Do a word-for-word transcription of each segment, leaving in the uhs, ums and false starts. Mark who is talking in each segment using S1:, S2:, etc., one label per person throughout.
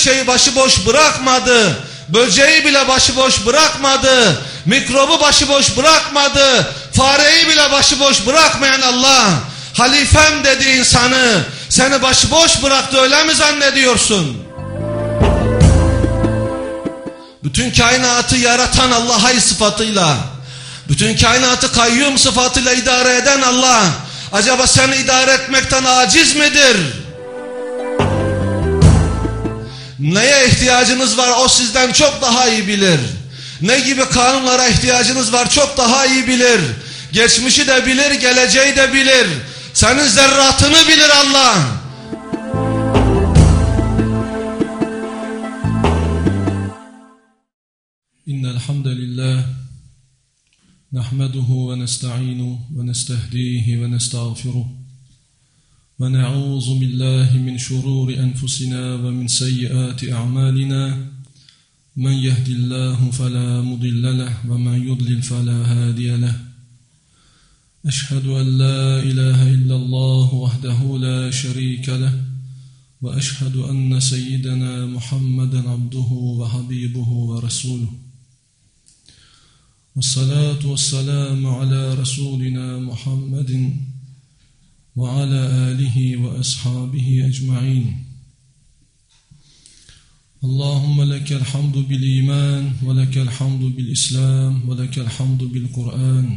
S1: şeyi başıboş bırakmadı. Böceği bile başıboş bırakmadı. Mikrobu başıboş bırakmadı. Fareyi bile başıboş bırakmayan Allah, halifem dedi insanı, seni başıboş bıraktı, öyle mi zannediyorsun? Bütün kainatı yaratan Allah hay sıfatıyla, bütün kainatı kayyum sıfatıyla idare eden Allah, acaba seni idare etmekten aciz midir? Neye ihtiyacınız var o sizden çok daha iyi bilir. Ne gibi kanunlara ihtiyacınız var çok daha iyi bilir. Geçmişi de bilir, geleceği de bilir. Senin zerratını bilir Allah.
S2: İnnel hamdalillah nahmeduhu ve nesta'inu ve nestehdihi ve nestağfiruh ve na'uzu billahi min şururi enfusina ve min seyyiati a'malina. Men yehdillahu fela mudille leh ve men yudlil fela hadiye leh. Eşhedü en la ilahe illallah vahdehu la şerike leh ve eşhedü enne seyyidena Muhammeden abduhu ve habibuhu ve resuluh. Vessalatu vesselamu ala Resulina Muhammedin ve ala alihi ve ashabihi ecma'in. Allahümme lekel hamdu bil iman ve lekel hamdu bil islam ve lekel hamdu bil Kur'an.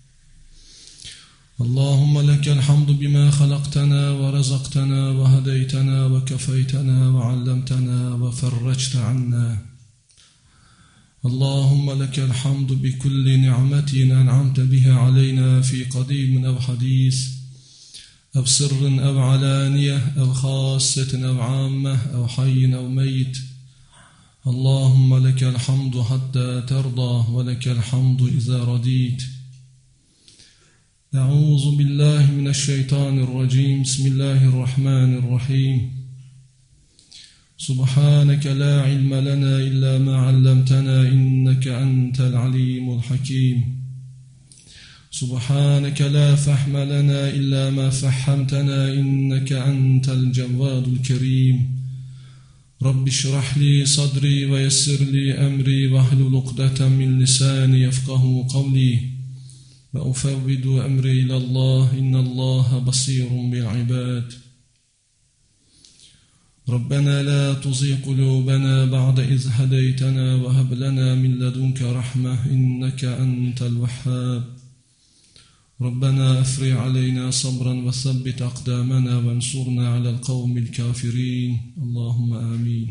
S2: Allahümme lekel hamdu bima halaktana ve razaqtana ve hedeytana ve kefeytana ve allamtana ve ferrecte anna. Allahümme lekel hamdu bi kulli ni'metin en'amte biha aleyna fi kadimin ev hadis, ev sirrin ev alaniyeh, ev khassetin ev ammeh, ev hayyin ev meyit. Allahümme lekel hamdu hatta terda ve lekel hamdu iza radit. Euzu billahi mineşşeytanirracim. Bismillahirrahmanirrahim. Subhaneke la ilme lena illa ma allamtana inneke entel alimul hakim. Subhaneke la fahme lena illa ma fahhamtana inneke entel cevvadul kerim. Rabbi şrah li sadri ve yessir li emri ve hlul ukdeten min lisani yefkahu kavli. Ve ufevvidu emri ilallah innallaha basirun bil ibad. Rabbena la tuzigh qulubana ba'da iz hadaytana ve hab lana min ledunke rahmeh inneke entel vehhab. Rabbena efri aleyna sabran ve thabbit akdamana ve ensurna alel kavmil kafirin. Allahümme amin.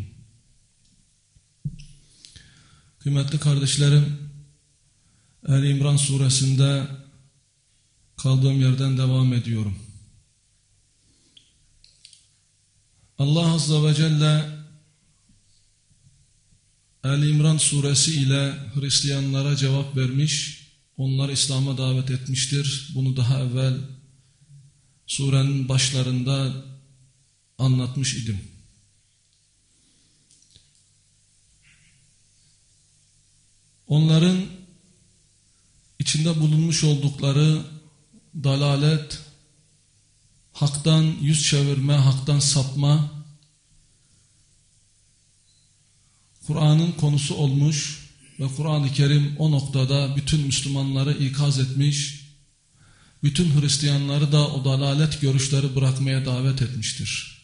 S2: Kıymetli kardeşlerim, Ali İmran suresinde kaldığım yerden devam ediyorum. Allah Azze ve Celle Ali İmran suresi ile Hristiyanlara cevap vermiş, onları İslam'a davet etmiştir. Bunu daha evvel surenin başlarında anlatmış idim. Onların içinde bulunmuş oldukları dalalet, haktan yüz çevirme, haktan sapma, Kur'an'ın konusu olmuş ve Kur'an-ı Kerim o noktada bütün Müslümanları ikaz etmiş, bütün Hristiyanları da o dalalet görüşleri bırakmaya davet etmiştir.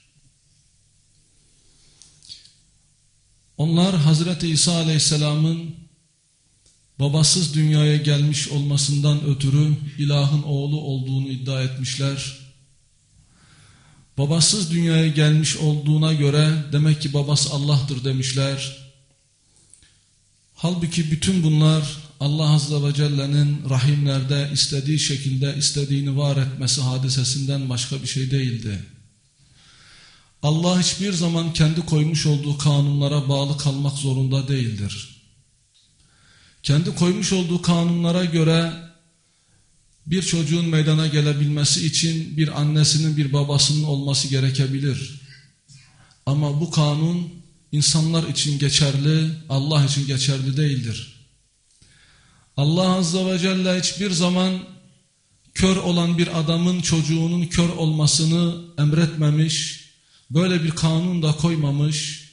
S2: Onlar Hazreti İsa Aleyhisselam'ın babasız dünyaya gelmiş olmasından ötürü ilahın oğlu olduğunu iddia etmişler. Babasız dünyaya gelmiş olduğuna göre demek ki babası Allah'tır demişler. Halbuki bütün bunlar Allah Azze ve Celle'nin rahimlerde istediği şekilde istediğini var etmesi hadisesinden başka bir şey değildi. Allah hiçbir zaman kendi koymuş olduğu kanunlara bağlı kalmak zorunda değildir. Kendi koymuş olduğu kanunlara göre bir çocuğun meydana gelebilmesi için bir annesinin bir babasının olması gerekebilir. Ama bu kanun insanlar için geçerli, Allah için geçerli değildir. Allah Azze ve Celle hiçbir zaman kör olan bir adamın çocuğunun kör olmasını emretmemiş, böyle bir kanun da koymamış.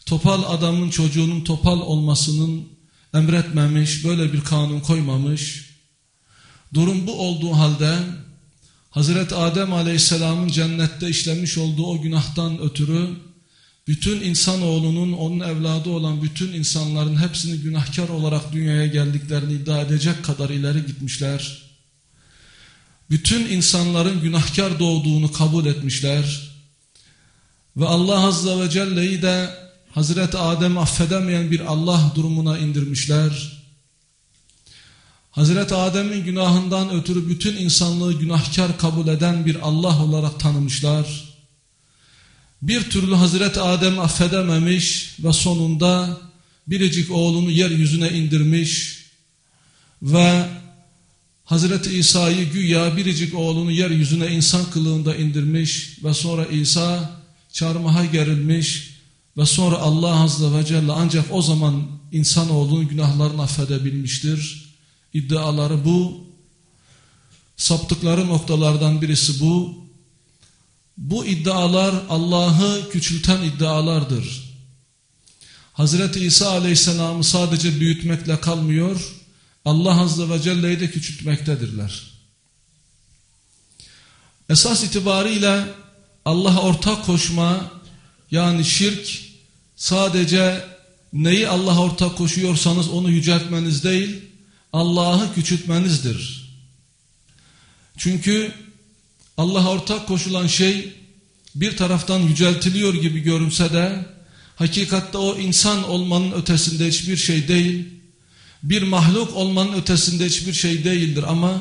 S2: topal adamın çocuğunun topal olmasının emretmemiş, böyle bir kanun koymamış. Durum bu olduğu halde Hazreti Adem Aleyhisselam'ın cennette işlemiş olduğu o günahtan ötürü bütün insanoğlunun, onun evladı olan bütün insanların hepsini günahkar olarak dünyaya geldiklerini iddia edecek kadar ileri gitmişler. Bütün insanların günahkar doğduğunu kabul etmişler. Ve Allah Azze ve Celle'yi de Hazreti Adem'i affedemeyen bir Allah durumuna indirmişler. Hazreti Adem'in günahından ötürü bütün insanlığı günahkar kabul eden bir Allah olarak tanımışlar. Bir türlü Hazreti Adem'i affedememiş ve sonunda biricik oğlunu yeryüzüne indirmiş ve Hazreti İsa'yı güya biricik oğlunu yeryüzüne insan kılığında indirmiş ve sonra İsa çarmıha gerilmiş ve sonra Allah Azze ve Celle ancak o zaman insanoğlunun günahlarını affedebilmiştir. İddiaları bu. Saptıkları noktalardan birisi bu. Bu iddialar Allah'ı küçülten iddialardır. Hazreti İsa Aleyhisselam'ı sadece büyütmekle kalmıyor, Allah Azze ve Celle'yi de küçültmektedirler. Esas itibariyle Allah'a ortak koşma, yani şirk, sadece neyi Allah'a ortak koşuyorsanız onu yüceltmeniz değil, Allah'ı küçültmenizdir. Çünkü Allah'a ortak koşulan şey bir taraftan yüceltiliyor gibi görünse de hakikatte o insan olmanın ötesinde hiçbir şey değil, bir mahluk olmanın ötesinde hiçbir şey değildir ama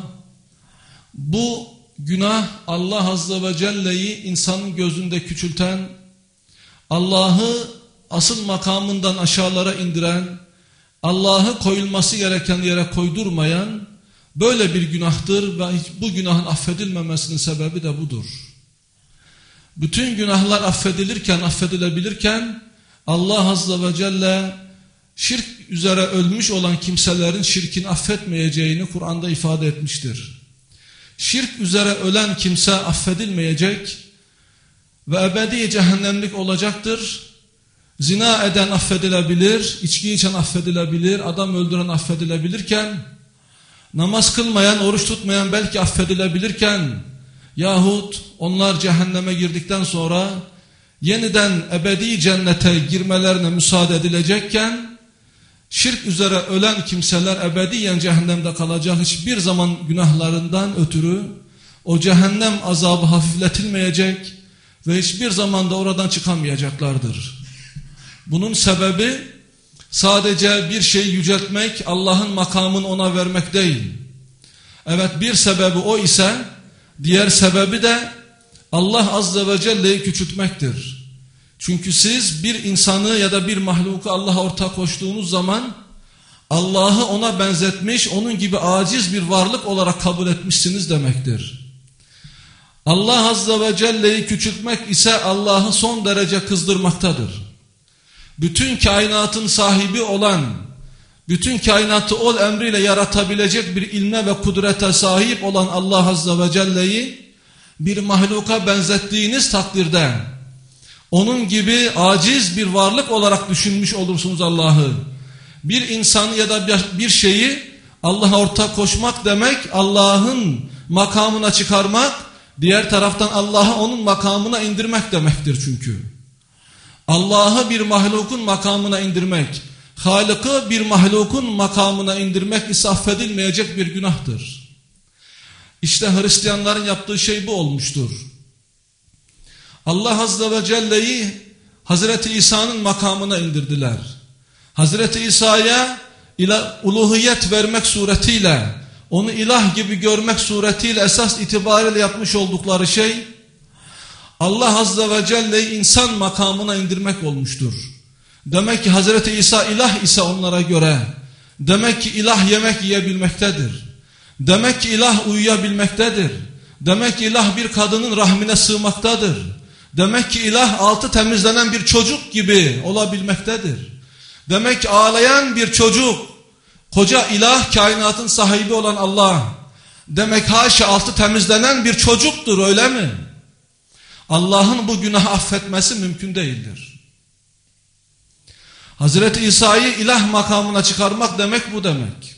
S2: bu günah Allah Azze ve Celle'yi insanın gözünde küçülten, Allah'ı asıl makamından aşağılara indiren, Allah'ı koyulması gereken yere koydurmayan böyle bir günahtır ve bu günahın affedilmemesinin sebebi de budur. Bütün günahlar affedilirken, affedilebilirken Allah Azze ve Celle şirk üzere ölmüş olan kimselerin şirkini affetmeyeceğini Kur'an'da ifade etmiştir. Şirk üzere ölen kimse affedilmeyecek ve ebedi cehennemlik olacaktır. Zina eden affedilebilir, içki içen affedilebilir, adam öldüren affedilebilirken, namaz kılmayan, oruç tutmayan belki affedilebilirken, yahut onlar cehenneme girdikten sonra yeniden ebedi cennete girmelerine müsaade edilecekken, şirk üzere ölen kimseler ebediyen cehennemde kalacak, hiçbir zaman günahlarından ötürü o cehennem azabı hafifletilmeyecek ve hiçbir zaman da oradan çıkamayacaklardır. Bunun sebebi sadece bir şeyi yüceltmek, Allah'ın makamını ona vermek değil. Evet, bir sebebi o ise diğer sebebi de Allah Azze ve Celle'yi küçültmektir. Çünkü siz bir insanı ya da bir mahluku Allah'a ortak koştuğunuz zaman Allah'ı ona benzetmiş, onun gibi aciz bir varlık olarak kabul etmişsiniz demektir. Allah Azze ve Celle'yi küçültmek ise Allah'ı son derece kızdırmaktadır. Bütün kainatın sahibi olan, bütün kainatı ol emriyle yaratabilecek bir ilme ve kudrete sahip olan Allah Azze ve Celle'yi bir mahluka benzettiğiniz takdirde onun gibi aciz bir varlık olarak düşünmüş olursunuz Allah'ı. Bir insanı ya da bir şeyi Allah'a ortak koşmak demek Allah'ın makamına çıkarmak, diğer taraftan Allah'ı onun makamına indirmek demektir çünkü. Allah'ı bir mahlukun makamına indirmek, Halık'ı bir mahlukun makamına indirmek ise affedilmeyecek bir günahtır. İşte Hristiyanların yaptığı şey bu olmuştur. Allah Azze ve Celle'yi Hazreti İsa'nın makamına indirdiler. Hazreti İsa'ya uluhiyet vermek suretiyle, onu ilah gibi görmek suretiyle esas itibariyle yapmış oldukları şey, Allah Azze ve Celle'yi insan makamına indirmek olmuştur. Demek ki Hazreti İsa ilah ise onlara göre, demek ki ilah yemek yiyebilmektedir. Demek ki ilah uyuyabilmektedir. Demek ki ilah bir kadının rahmine sığmaktadır. Demek ki ilah altı temizlenen bir çocuk gibi olabilmektedir. Demek ki ağlayan bir çocuk, koca ilah, kainatın sahibi olan Allah, demek haşa altı temizlenen bir çocuktur, öyle mi? Allah'ın bu günahı affetmesi mümkün değildir. Hazreti İsa'yı ilah makamına çıkarmak demek bu demek.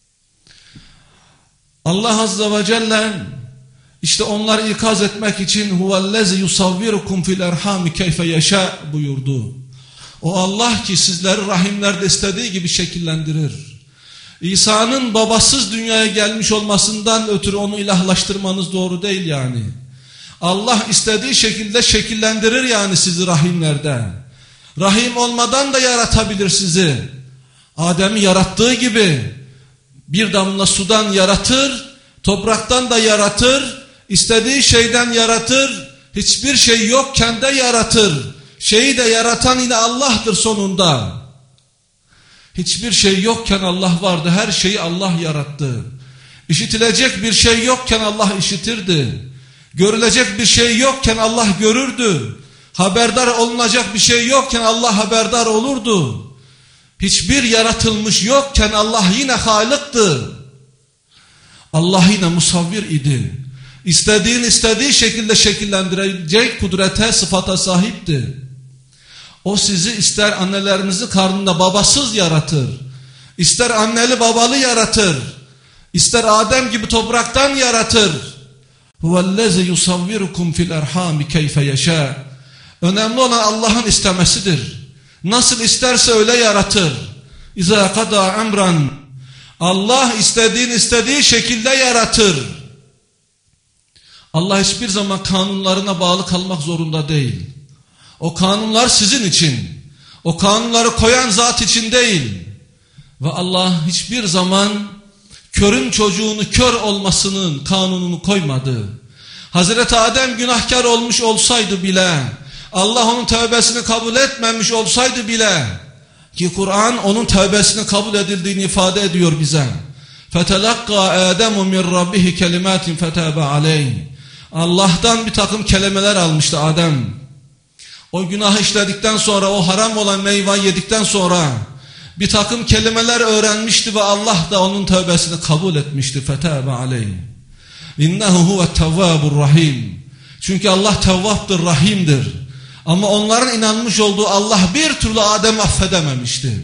S2: Allah Azze ve Celle işte onları ikaz etmek için huvellezi yusavvirukum fil erhami keyfe yeşâ buyurdu. O Allah ki sizleri rahimlerde istediği gibi şekillendirir. İsa'nın babasız dünyaya gelmiş olmasından ötürü onu ilahlaştırmanız doğru değil yani. Allah istediği şekilde şekillendirir yani sizi rahimlerde. Rahim olmadan da yaratabilir sizi. Adem'i yarattığı gibi bir damla sudan yaratır, topraktan da yaratır, istediği şeyden yaratır, hiçbir şey yokken de yaratır. Şeyi de yaratan yine Allah'tır sonunda. Hiçbir şey yokken Allah vardı, her şeyi Allah yarattı. İşitilecek bir şey yokken Allah işitirdi. Görülecek bir şey yokken Allah görürdü. Haberdar olunacak bir şey yokken Allah haberdar olurdu. Hiçbir yaratılmış yokken Allah yine Halık'tı. Allah yine musavvir idi. İstediğin istediği şekilde şekillendirecek kudrete, sıfata sahipti. O sizi ister annelerinizi karnında babasız yaratır, ister anneli babalı yaratır, ister Adem gibi topraktan yaratır. Huvellezi yusavvirukum fil erhami keyfe yeşâ. Önemli olan Allah'ın istemesidir. Nasıl isterse öyle yaratır. İzâ kadâ emran. Allah istediğin istediği şekilde yaratır. Allah hiçbir zaman kanunlarına bağlı kalmak zorunda değil. O kanunlar sizin için. O kanunları koyan zat için değil. Ve Allah hiçbir zaman körün çocuğunu kör olmasının kanununu koymadı. Hazreti Adem günahkar olmuş olsaydı bile, Allah onun tövbesini kabul etmemiş olsaydı bile, ki Kur'an onun tövbesini kabul edildiğini ifade ediyor bize. فَتَلَقَّى آدَمُ مِنْ رَبِّهِ كَلِمَاتٍ فَتَابَ عَلَيْهِ. Allah'tan bir takım kelimeler almıştı Adem. O günahı işledikten sonra, o haram olan meyveyi yedikten sonra bir takım kelimeler öğrenmişti ve Allah da onun tövbesini kabul etmişti. فَتَابَ عَلَيْهِ. اِنَّهُ هُوَ التَّوَّابُ الرَّحِيمُ. Çünkü Allah tevvaptır, rahimdir. Ama onların inanmış olduğu Allah bir türlü Adem'i affedememişti.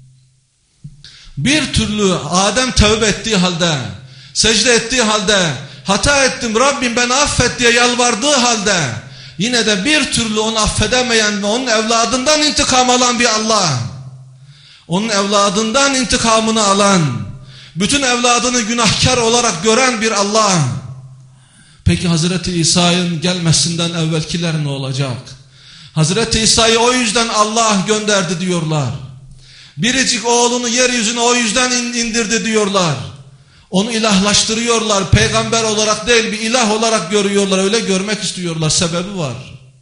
S2: Bir türlü Adem tövbe ettiği halde, secde ettiği halde, hata ettim Rabbim beni affet diye yalvardığı halde, yine de bir türlü onu affedemeyen ve onun evladından intikam alan bir Allah, onun evladından intikamını alan, bütün evladını günahkar olarak gören bir Allah. Peki Hazreti İsa'nın gelmesinden evvelkiler ne olacak? Hazreti İsa'yı o yüzden Allah gönderdi diyorlar. Biricik oğlunu yeryüzüne o yüzden indirdi diyorlar. Onu ilahlaştırıyorlar. Peygamber olarak değil bir ilah olarak görüyorlar. Öyle görmek istiyorlar. Sebebi var.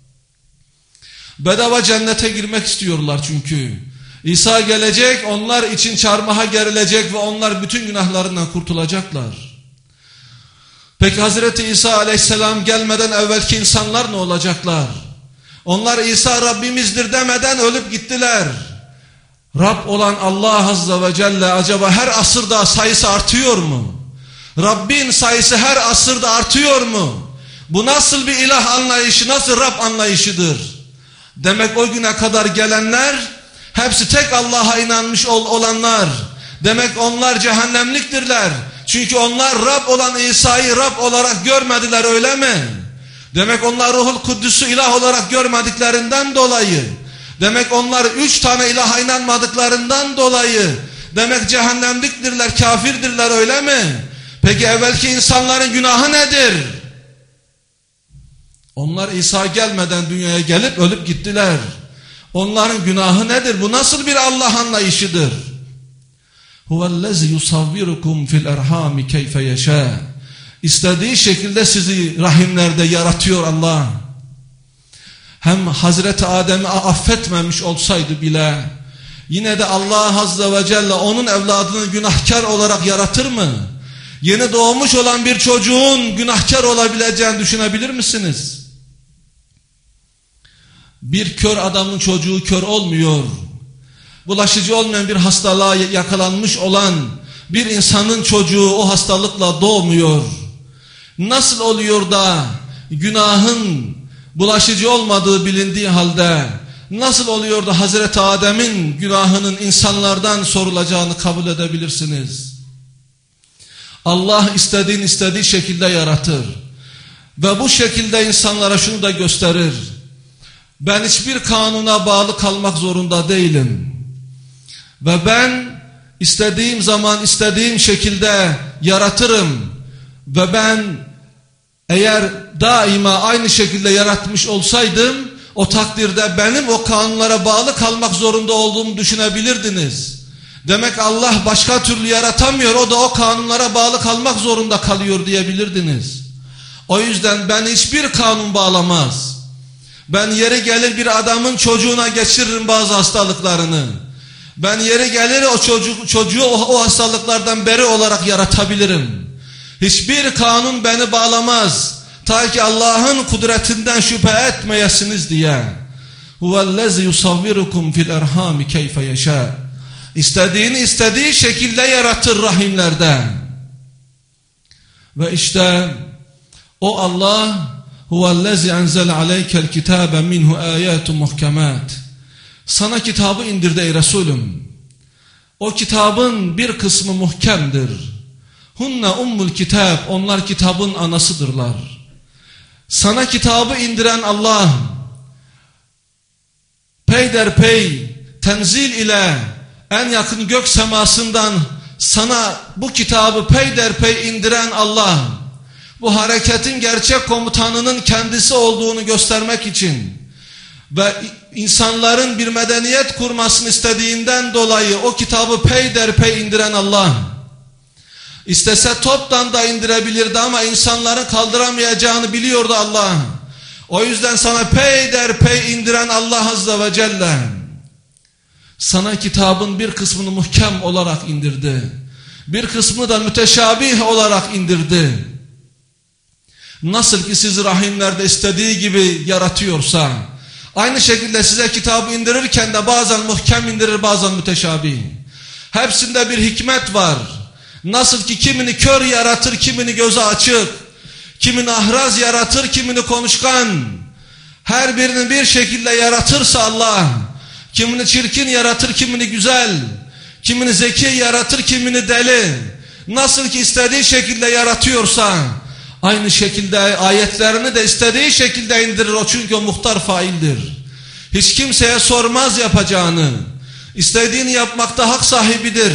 S2: Bedava cennete girmek istiyorlar çünkü. İsa gelecek, onlar için çarmıha gerilecek ve onlar bütün günahlarından kurtulacaklar. Peki Hazreti İsa aleyhisselam gelmeden evvelki insanlar ne olacaklar? Onlar İsa Rabbimizdir demeden ölüp gittiler. Rab olan Allah Azze ve Celle acaba her asırda sayısı artıyor mu? Rabbin sayısı her asırda artıyor mu? Bu nasıl bir ilah anlayışı, nasıl Rab anlayışıdır? Demek o güne kadar gelenler hepsi tek Allah'a inanmış ol olanlar. Demek onlar cehennemliktirler. Çünkü onlar Rab olan İsa'yı Rab olarak görmediler, öyle mi? Demek onlar Ruhul Kuddüs'ü ilah olarak görmediklerinden dolayı. Demek onlar üç tane ilaha inanmadıklarından dolayı. Demek cehennemliktirler, kafirdirler, öyle mi? Peki evvelki insanların günahı nedir? Onlar İsa gelmeden dünyaya gelip ölüp gittiler. Onların günahı nedir? Bu nasıl bir Allah anlayışıdır? Huvellezi yusavvirukum fil erhami keyfe yeşâ. İstediği şekilde sizi rahimlerde yaratıyor Allah. Hem Hazreti Adem'i affetmemiş olsaydı bile yine de Allah Azze ve Celle onun evladını günahkar olarak yaratır mı? Yeni doğmuş olan bir çocuğun günahkar olabileceğini düşünebilir misiniz? Bir kör adamın çocuğu kör olmuyor. Bulaşıcı olmayan bir hastalığa yakalanmış olan bir insanın çocuğu o hastalıkla doğmuyor. Nasıl oluyor da günahın bulaşıcı olmadığı bilindiği halde nasıl oluyor da Hazreti Adem'in günahının insanlardan sorulacağını kabul edebilirsiniz? Allah istediğin istediği şekilde yaratır. Ve bu şekilde insanlara şunu da gösterir: ben hiçbir kanuna bağlı kalmak zorunda değilim. Ve ben istediğim zaman istediğim şekilde yaratırım. Ve ben eğer daima aynı şekilde yaratmış olsaydım, o takdirde benim o kanunlara bağlı kalmak zorunda olduğumu düşünebilirdiniz. Demek Allah başka türlü yaratamıyor, o da o kanunlara bağlı kalmak zorunda kalıyor diyebilirdiniz. O yüzden ben hiçbir kanun bağlamaz. Ben yeri gelir bir adamın çocuğuna geçiririm bazı hastalıklarını. Ben yeri gelir o çocuk, çocuğu o, o hastalıklardan beri olarak yaratabilirim. Hiçbir kanun beni bağlamaz. Ta ki Allah'ın kudretinden şüphe etmeyesiniz diye. Huvellezî yusavvirukum fil erhâmi keyfe yeşâ. İstediğini istediği şekilde yaratır rahimlerde. Ve işte o Allah huvellezî enzele aleykel kitâbe minhu âyâtun muhkemât. Sana kitabı indirdi ey Resulüm. O kitabın bir kısmı muhkemdir. Hunne ummul kitab, onlar kitabın anasıdırlar. Sana kitabı indiren Allah peyderpey tenzil ile en yakın gök semasından sana bu kitabı peyderpey indiren Allah, bu hareketin gerçek komutanının kendisi olduğunu göstermek için ve insanların bir medeniyet kurmasını istediğinden dolayı o kitabı peyderpey indiren Allah, İstese toptan da indirebilirdi ama insanların kaldıramayacağını biliyordu Allah. O yüzden sana peyderpey indiren Allah Azze ve Celle sana kitabın bir kısmını muhkem olarak indirdi. Bir kısmını da müteşabih olarak indirdi. Nasıl ki sizi rahimlerde istediği gibi yaratıyorsa, aynı şekilde size kitabı indirirken de bazen muhkem indirir, bazen müteşabih. Hepsinde bir hikmet var. Nasıl ki kimini kör yaratır, kimini gözü açık, kimini ahraz yaratır, kimini konuşkan, her birini bir şekilde yaratırsa Allah, kimini çirkin yaratır, kimini güzel, kimini zeki yaratır, kimini deli, nasıl ki istediği şekilde yaratıyorsa, aynı şekilde ayetlerini de istediği şekilde indirir. O çünkü o muhtar faildir. Hiç kimseye sormaz yapacağını, istediğini yapmakta hak sahibidir.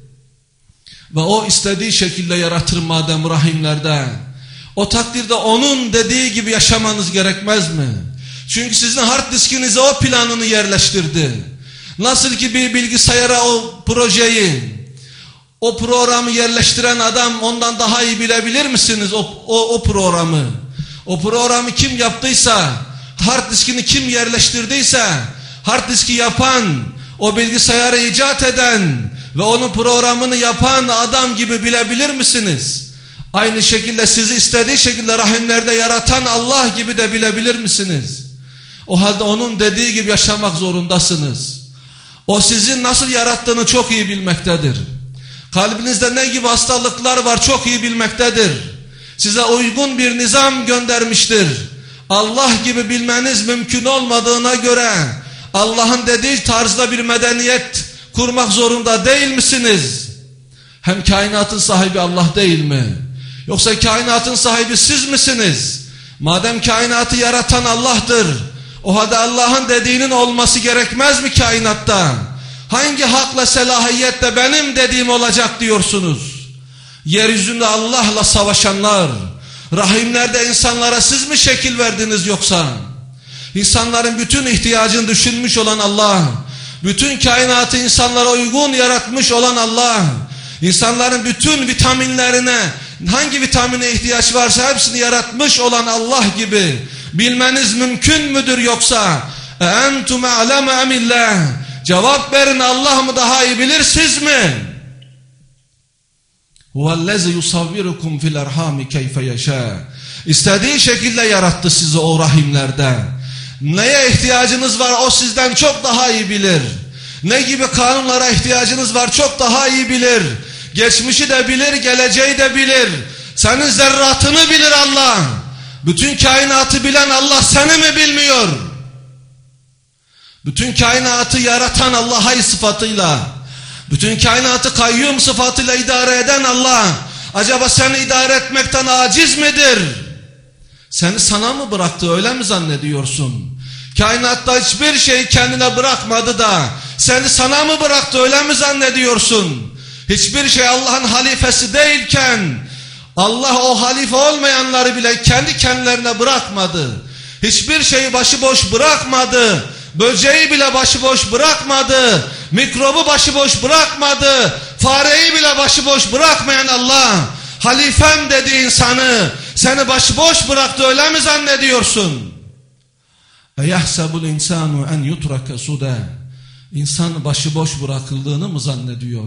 S2: Ve o istediği şekilde yaratır madem rahimlerde. O takdirde onun dediği gibi yaşamanız gerekmez mi? Çünkü sizin hard diskinize o planını yerleştirdi. Nasıl ki bir bilgisayara o projeyi, o programı yerleştiren adam ondan daha iyi bilebilir misiniz o, o, o programı? O programı kim yaptıysa, hard diskini kim yerleştirdiyse, hard diski yapan, o bilgisayarı icat eden ve onun programını yapan adam gibi bilebilir misiniz? Aynı şekilde sizi istediği şekilde rahimlerde yaratan Allah gibi de bilebilir misiniz? O halde onun dediği gibi yaşamak zorundasınız. O sizin nasıl yarattığını çok iyi bilmektedir. Kalbinizde ne gibi hastalıklar var çok iyi bilmektedir. Size uygun bir nizam göndermiştir. Allah gibi bilmeniz mümkün olmadığına göre Allah'ın dediği tarzda bir medeniyet kurmak zorunda değil misiniz? Hem kainatın sahibi Allah değil mi? Yoksa kainatın sahibi siz misiniz? Madem kainatı yaratan Allah'tır, o halde Allah'ın dediğinin olması gerekmez mi kainatta? Hangi hakla selahiyetle benim dediğim olacak diyorsunuz? Yeryüzünde Allah'la savaşanlar, rahimlerde insanlara siz mi şekil verdiniz yoksa? İnsanların bütün ihtiyacını düşünmüş olan Allah, bütün kainatı insanlara uygun yaratmış olan Allah, insanların bütün vitaminlerine, hangi vitamine ihtiyaç varsa hepsini yaratmış olan Allah gibi bilmeniz mümkün müdür yoksa? Entum a'lemu emillah. Cevap verin, Allah mı daha iyi bilir, siz mi? Huvellezî yusavvirukum fil erhâmi keyfe yeşâ. İstediği şekilde yarattı sizi o rahimlerde. Neye ihtiyacınız var o sizden çok daha iyi bilir. Ne gibi kanunlara ihtiyacınız var çok daha iyi bilir. Geçmişi de bilir, geleceği de bilir. Senin zerratını bilir Allah. Bütün kainatı bilen Allah seni mi bilmiyor?
S1: bütün kainatı yaratan Allah hay sıfatıyla, bütün kainatı kayyum sıfatıyla idare eden Allah, acaba seni idare etmekten aciz midir? Seni sana mı bıraktı, öyle mi zannediyorsun? Kainatta hiçbir şey kendine bırakmadı da seni sana mı bıraktı, öyle mi zannediyorsun? Hiçbir şey Allah'ın halifesi değilken Allah o halife olmayanları bile kendi kendilerine bırakmadı. Hiçbir şeyi başıboş bırakmadı. Böceği bile başıboş bırakmadı. Mikrobu başıboş bırakmadı. Fareyi bile başıboş bırakmayan Allah, halifem dediği insanı seni başıboş bıraktı, öyle mi zannediyorsun? Eyahsebul insanu en yutrake suda. İnsan başıboş bırakıldığını mı zannediyor?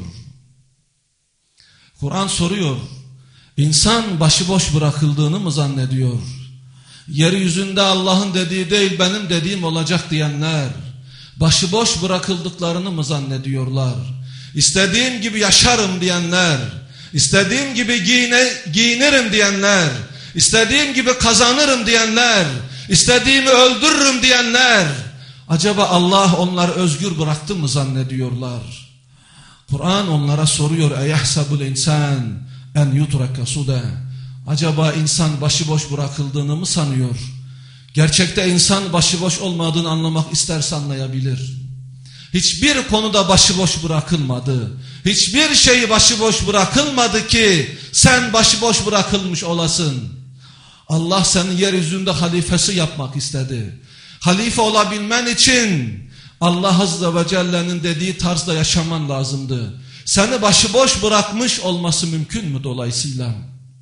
S1: Kur'an soruyor. İnsan başıboş bırakıldığını mı zannediyor? Yeryüzünde Allah'ın dediği değil benim dediğim olacak diyenler başıboş bırakıldıklarını mı zannediyorlar? İstediğim gibi yaşarım diyenler, istediğim gibi giyine, giyinirim diyenler, istediğim gibi kazanırım diyenler, istediğimi öldürürüm diyenler, acaba Allah onları özgür bıraktı mı zannediyorlar? Kur'an onlara soruyor. Eyahsebul insan en yutrake suda. Acaba insan başıboş bırakıldığını mı sanıyor? Gerçekte insan başıboş olmadığını anlamak isterse anlayabilir. Hiçbir konuda başıboş bırakılmadı. Hiçbir şey başıboş bırakılmadı ki sen başıboş bırakılmış olasın. Allah seni yeryüzünde halifesi yapmak istedi. Halife olabilmen için Allah Azze ve Celle'nin dediği tarzda yaşaman lazımdı. Seni başıboş bırakmış olması mümkün mü dolayısıyla?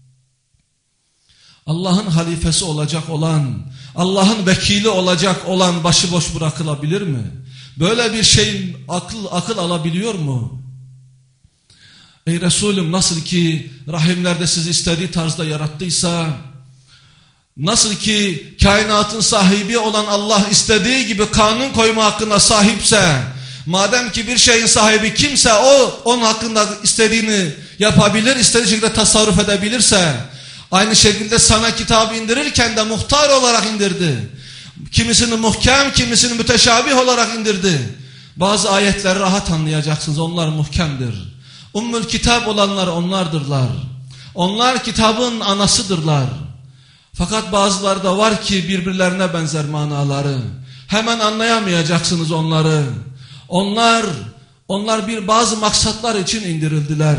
S1: Allah'ın halifesi olacak olan, Allah'ın vekili olacak olan başıboş bırakılabilir mi? Böyle bir şeyin akıl, akıl alabiliyor mu? Ey Resulüm, nasıl ki rahimlerde sizi istediği tarzda yarattıysa, nasıl ki kainatın sahibi olan Allah istediği gibi kanun koyma hakkına sahipse, madem ki bir şeyin sahibi kimse o onun hakkında istediğini yapabilir, istediği şekilde tasarruf edebilirse, aynı şekilde sana kitabı indirirken de muhtar olarak indirdi. Kimisini muhkem, kimisini müteşabih olarak indirdi. Bazı ayetleri rahat anlayacaksınız, onlar muhkemdir. Ummul kitap olanlar onlardırlar. Onlar kitabın anasıdırlar. Fakat bazıları da var ki birbirlerine benzer manaları. Hemen anlayamayacaksınız onları. Onlar, onlar bir bazı maksatlar için indirildiler.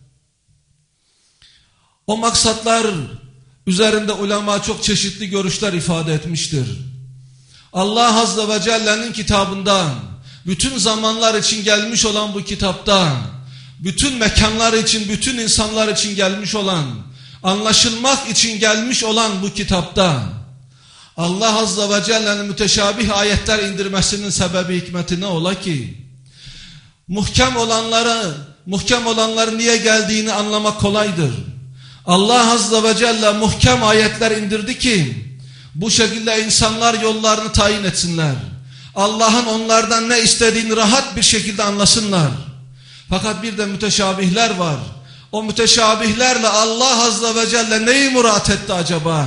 S1: O maksatlar üzerinde ulema çok çeşitli görüşler ifade etmiştir. Allah Azze ve Celle'nin kitabında, bütün zamanlar için gelmiş olan bu kitapta, bütün mekanlar için, bütün insanlar için gelmiş olan, anlaşılmak için gelmiş olan bu kitapta, Allah Azze ve Celle'nin müteşabih ayetler indirmesinin sebebi, hikmeti ne ola ki? Muhkem olanları, muhkem olanların niye geldiğini anlamak kolaydır. Allah Azze ve Celle muhkem ayetler indirdi ki, bu şekilde insanlar yollarını tayin etsinler. Allah'ın onlardan ne istediğini rahat bir şekilde anlasınlar. Fakat bir de müteşabihler var. O müteşabihlerle Allah Azze ve Celle neyi murat etti acaba?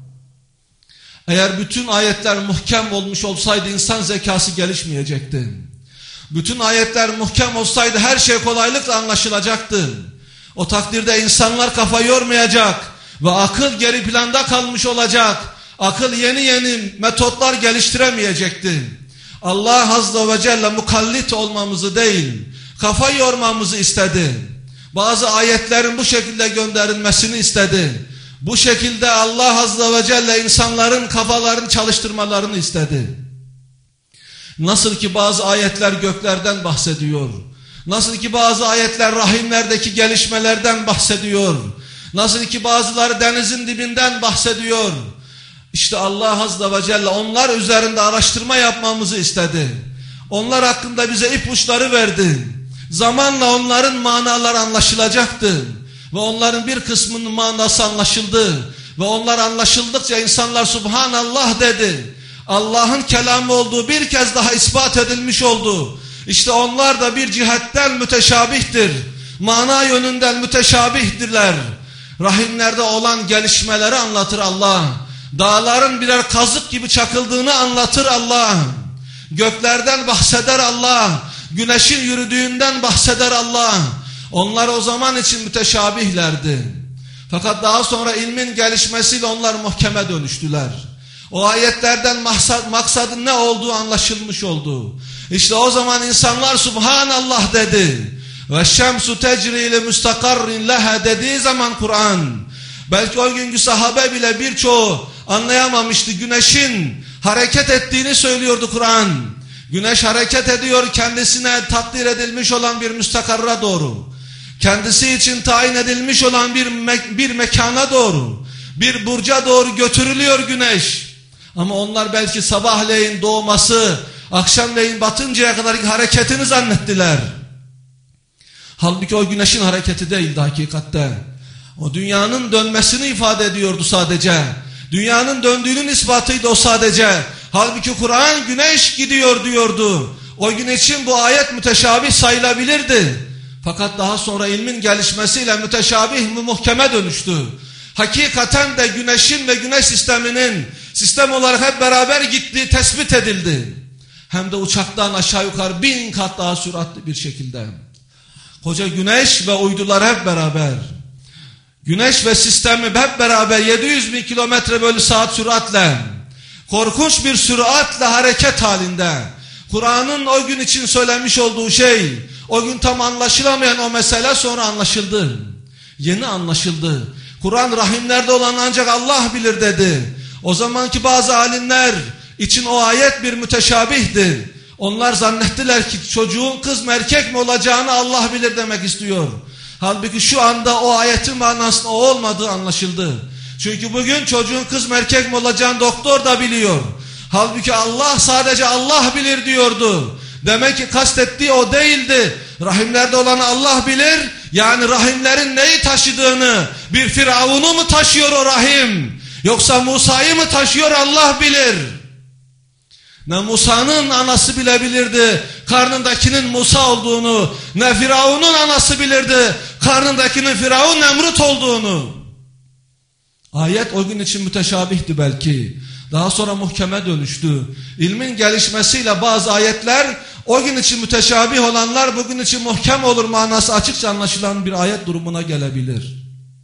S1: Eğer bütün ayetler muhkem olmuş olsaydı insan zekası gelişmeyecekti. Bütün ayetler muhkem olsaydı her şey kolaylıkla anlaşılacaktı. O takdirde insanlar kafa yormayacak ve akıl geri planda kalmış olacak. Akıl yeni yeni metotlar geliştiremeyecekti. Allah Azze ve Celle mukallit olmamızı değil, kafa yormamızı istedi. Bazı ayetlerin bu şekilde gönderilmesini istedi. Bu şekilde Allah Azze ve Celle insanların kafalarını çalıştırmalarını istedi. Nasıl ki bazı ayetler göklerden bahsediyor. Nasıl ki bazı ayetler rahimlerdeki gelişmelerden bahsediyor. Nasıl ki bazıları denizin dibinden bahsediyor. İşte Allah Azze ve Celle onlar üzerinde araştırma yapmamızı istedi. Onlar hakkında bize ipuçları verdi. Zamanla onların manaları anlaşılacaktı. Ve onların bir kısmının manası anlaşıldı. Ve onlar anlaşıldıkça insanlar Subhanallah dedi. Allah'ın kelamı olduğu bir kez daha ispat edilmiş oldu. İşte onlar da bir cihetten müteşabihtir. Mana yönünden müteşabihtirler. Rahimlerde olan gelişmeleri anlatır Allah. Dağların birer kazık gibi çakıldığını anlatır Allah. Göklerden bahseder Allah. Güneşin yürüdüğünden bahseder Allah. Onlar o zaman için müteşabihlerdi. Fakat daha sonra ilmin gelişmesiyle onlar muhkeme dönüştüler. O ayetlerden maksad, maksadın ne olduğu anlaşılmış oldu. İşte o zaman insanlar Subhanallah dedi. Ve şemsu tecri li müstakarrin leha dediği zaman Kur'an, belki o günkü sahabe bile birçoğu anlayamamıştı. Güneşin hareket ettiğini söylüyordu Kur'an. Güneş hareket ediyor kendisine takdir edilmiş olan bir müstakarra doğru. Kendisi için tayin edilmiş olan bir, me bir mekana doğru. Bir burca doğru götürülüyor güneş. Ama onlar belki sabahleyin doğması, akşamleyin batıncaya kadar hareketini zannettiler. Halbuki o güneşin hareketi değildi hakikatte. O dünyanın dönmesini ifade ediyordu sadece. Dünyanın döndüğünün ispatıydı o sadece. Halbuki Kur'an güneş gidiyor diyordu. O gün için bu ayet müteşabih sayılabilirdi. Fakat daha sonra ilmin gelişmesiyle müteşabih muhkeme dönüştü. Hakikaten de güneşin ve güneş sisteminin sistem olarak hep beraber gittiği tespit edildi. Hem de uçaktan aşağı yukarı bin kat daha süratli bir şekilde. Koca güneş ve uydular hep beraber. Güneş ve sistemi hep beraber yedi yüz bin kilometre bölü saat süratle, korkunç bir süratle hareket halinde. Kur'an'ın o gün için söylemiş olduğu şey, o gün tam anlaşılamayan o mesele sonra anlaşıldı. Yeni anlaşıldı. Kur'an rahimlerde olan ancak Allah bilir dedi. O zamanki bazı alimler için o ayet bir müteşabihdi. Onlar zannettiler ki çocuğun kız mı erkek mi olacağını Allah bilir demek istiyor. Halbuki şu anda o ayetin manasının o olmadığı anlaşıldı. Çünkü bugün çocuğun kız mı erkek mi olacağını doktor da biliyor. Halbuki Allah sadece Allah bilir diyordu. Demek ki kastettiği o değildi. Rahimlerde olanı Allah bilir. Yani rahimlerin neyi taşıdığını, bir Firavun'u mu taşıyor o rahim? Yoksa Musa'yı mı taşıyor Allah bilir. Ne Musa'nın anası bilebilirdi karnındakinin Musa olduğunu, ne Firavun'un anası bilirdi karnındakinin Firavun Nemrut olduğunu. Ayet o gün için müteşabihti belki. Daha sonra muhkeme dönüştü. İlmin gelişmesiyle bazı ayetler o gün için müteşabih olanlar bugün için muhkem olur manası açıkça anlaşılan bir ayet durumuna gelebilir.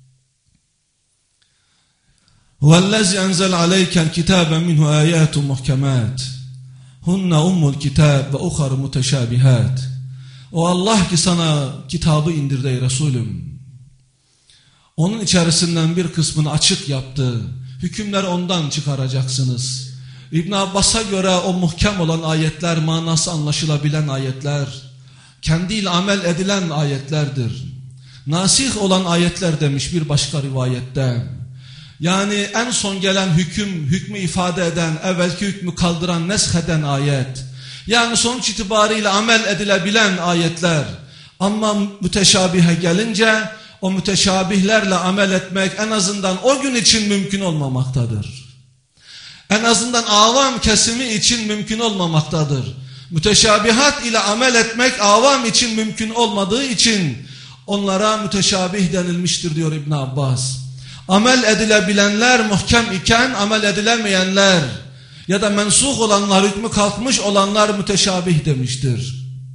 S1: وَالَّذِي أَنْزَلْ عَلَيْكَ الْكِتَابَ مِنْهُ آيَاتٌ مُحْكَمَاتٌ هُنَّ أُمُّ الْكِتَابِ وَأُخَرُ مُتَشَابِهَاتٌ. O Allah ki sana kitabı indirdi ey Resulüm. Onun içerisinden bir kısmını açık yaptı. Hükümler ondan çıkaracaksınız. İbn Abbas'a göre o muhkem olan ayetler, manası anlaşılabilen ayetler, kendiyle amel edilen ayetlerdir. Nasih olan ayetler demiş bir başka rivayette. Yani en son gelen hüküm, hükmü ifade eden, evvelki hükmü kaldıran, nesheden ayet. Yani sonuç itibariyle amel edilebilen ayetler. Ama müteşabihe gelince o müteşabihlerle amel etmek en azından o gün için mümkün olmamaktadır. En azından avam kesimi için mümkün olmamaktadır. Müteşabihat ile amel etmek avam için mümkün olmadığı için onlara müteşabih denilmiştir diyor İbn Abbas. Amel edilebilenler muhkem iken amel edilemeyenler ya da mensuh olanlar, hükmü kalkmış olanlar müteşabih demiştir.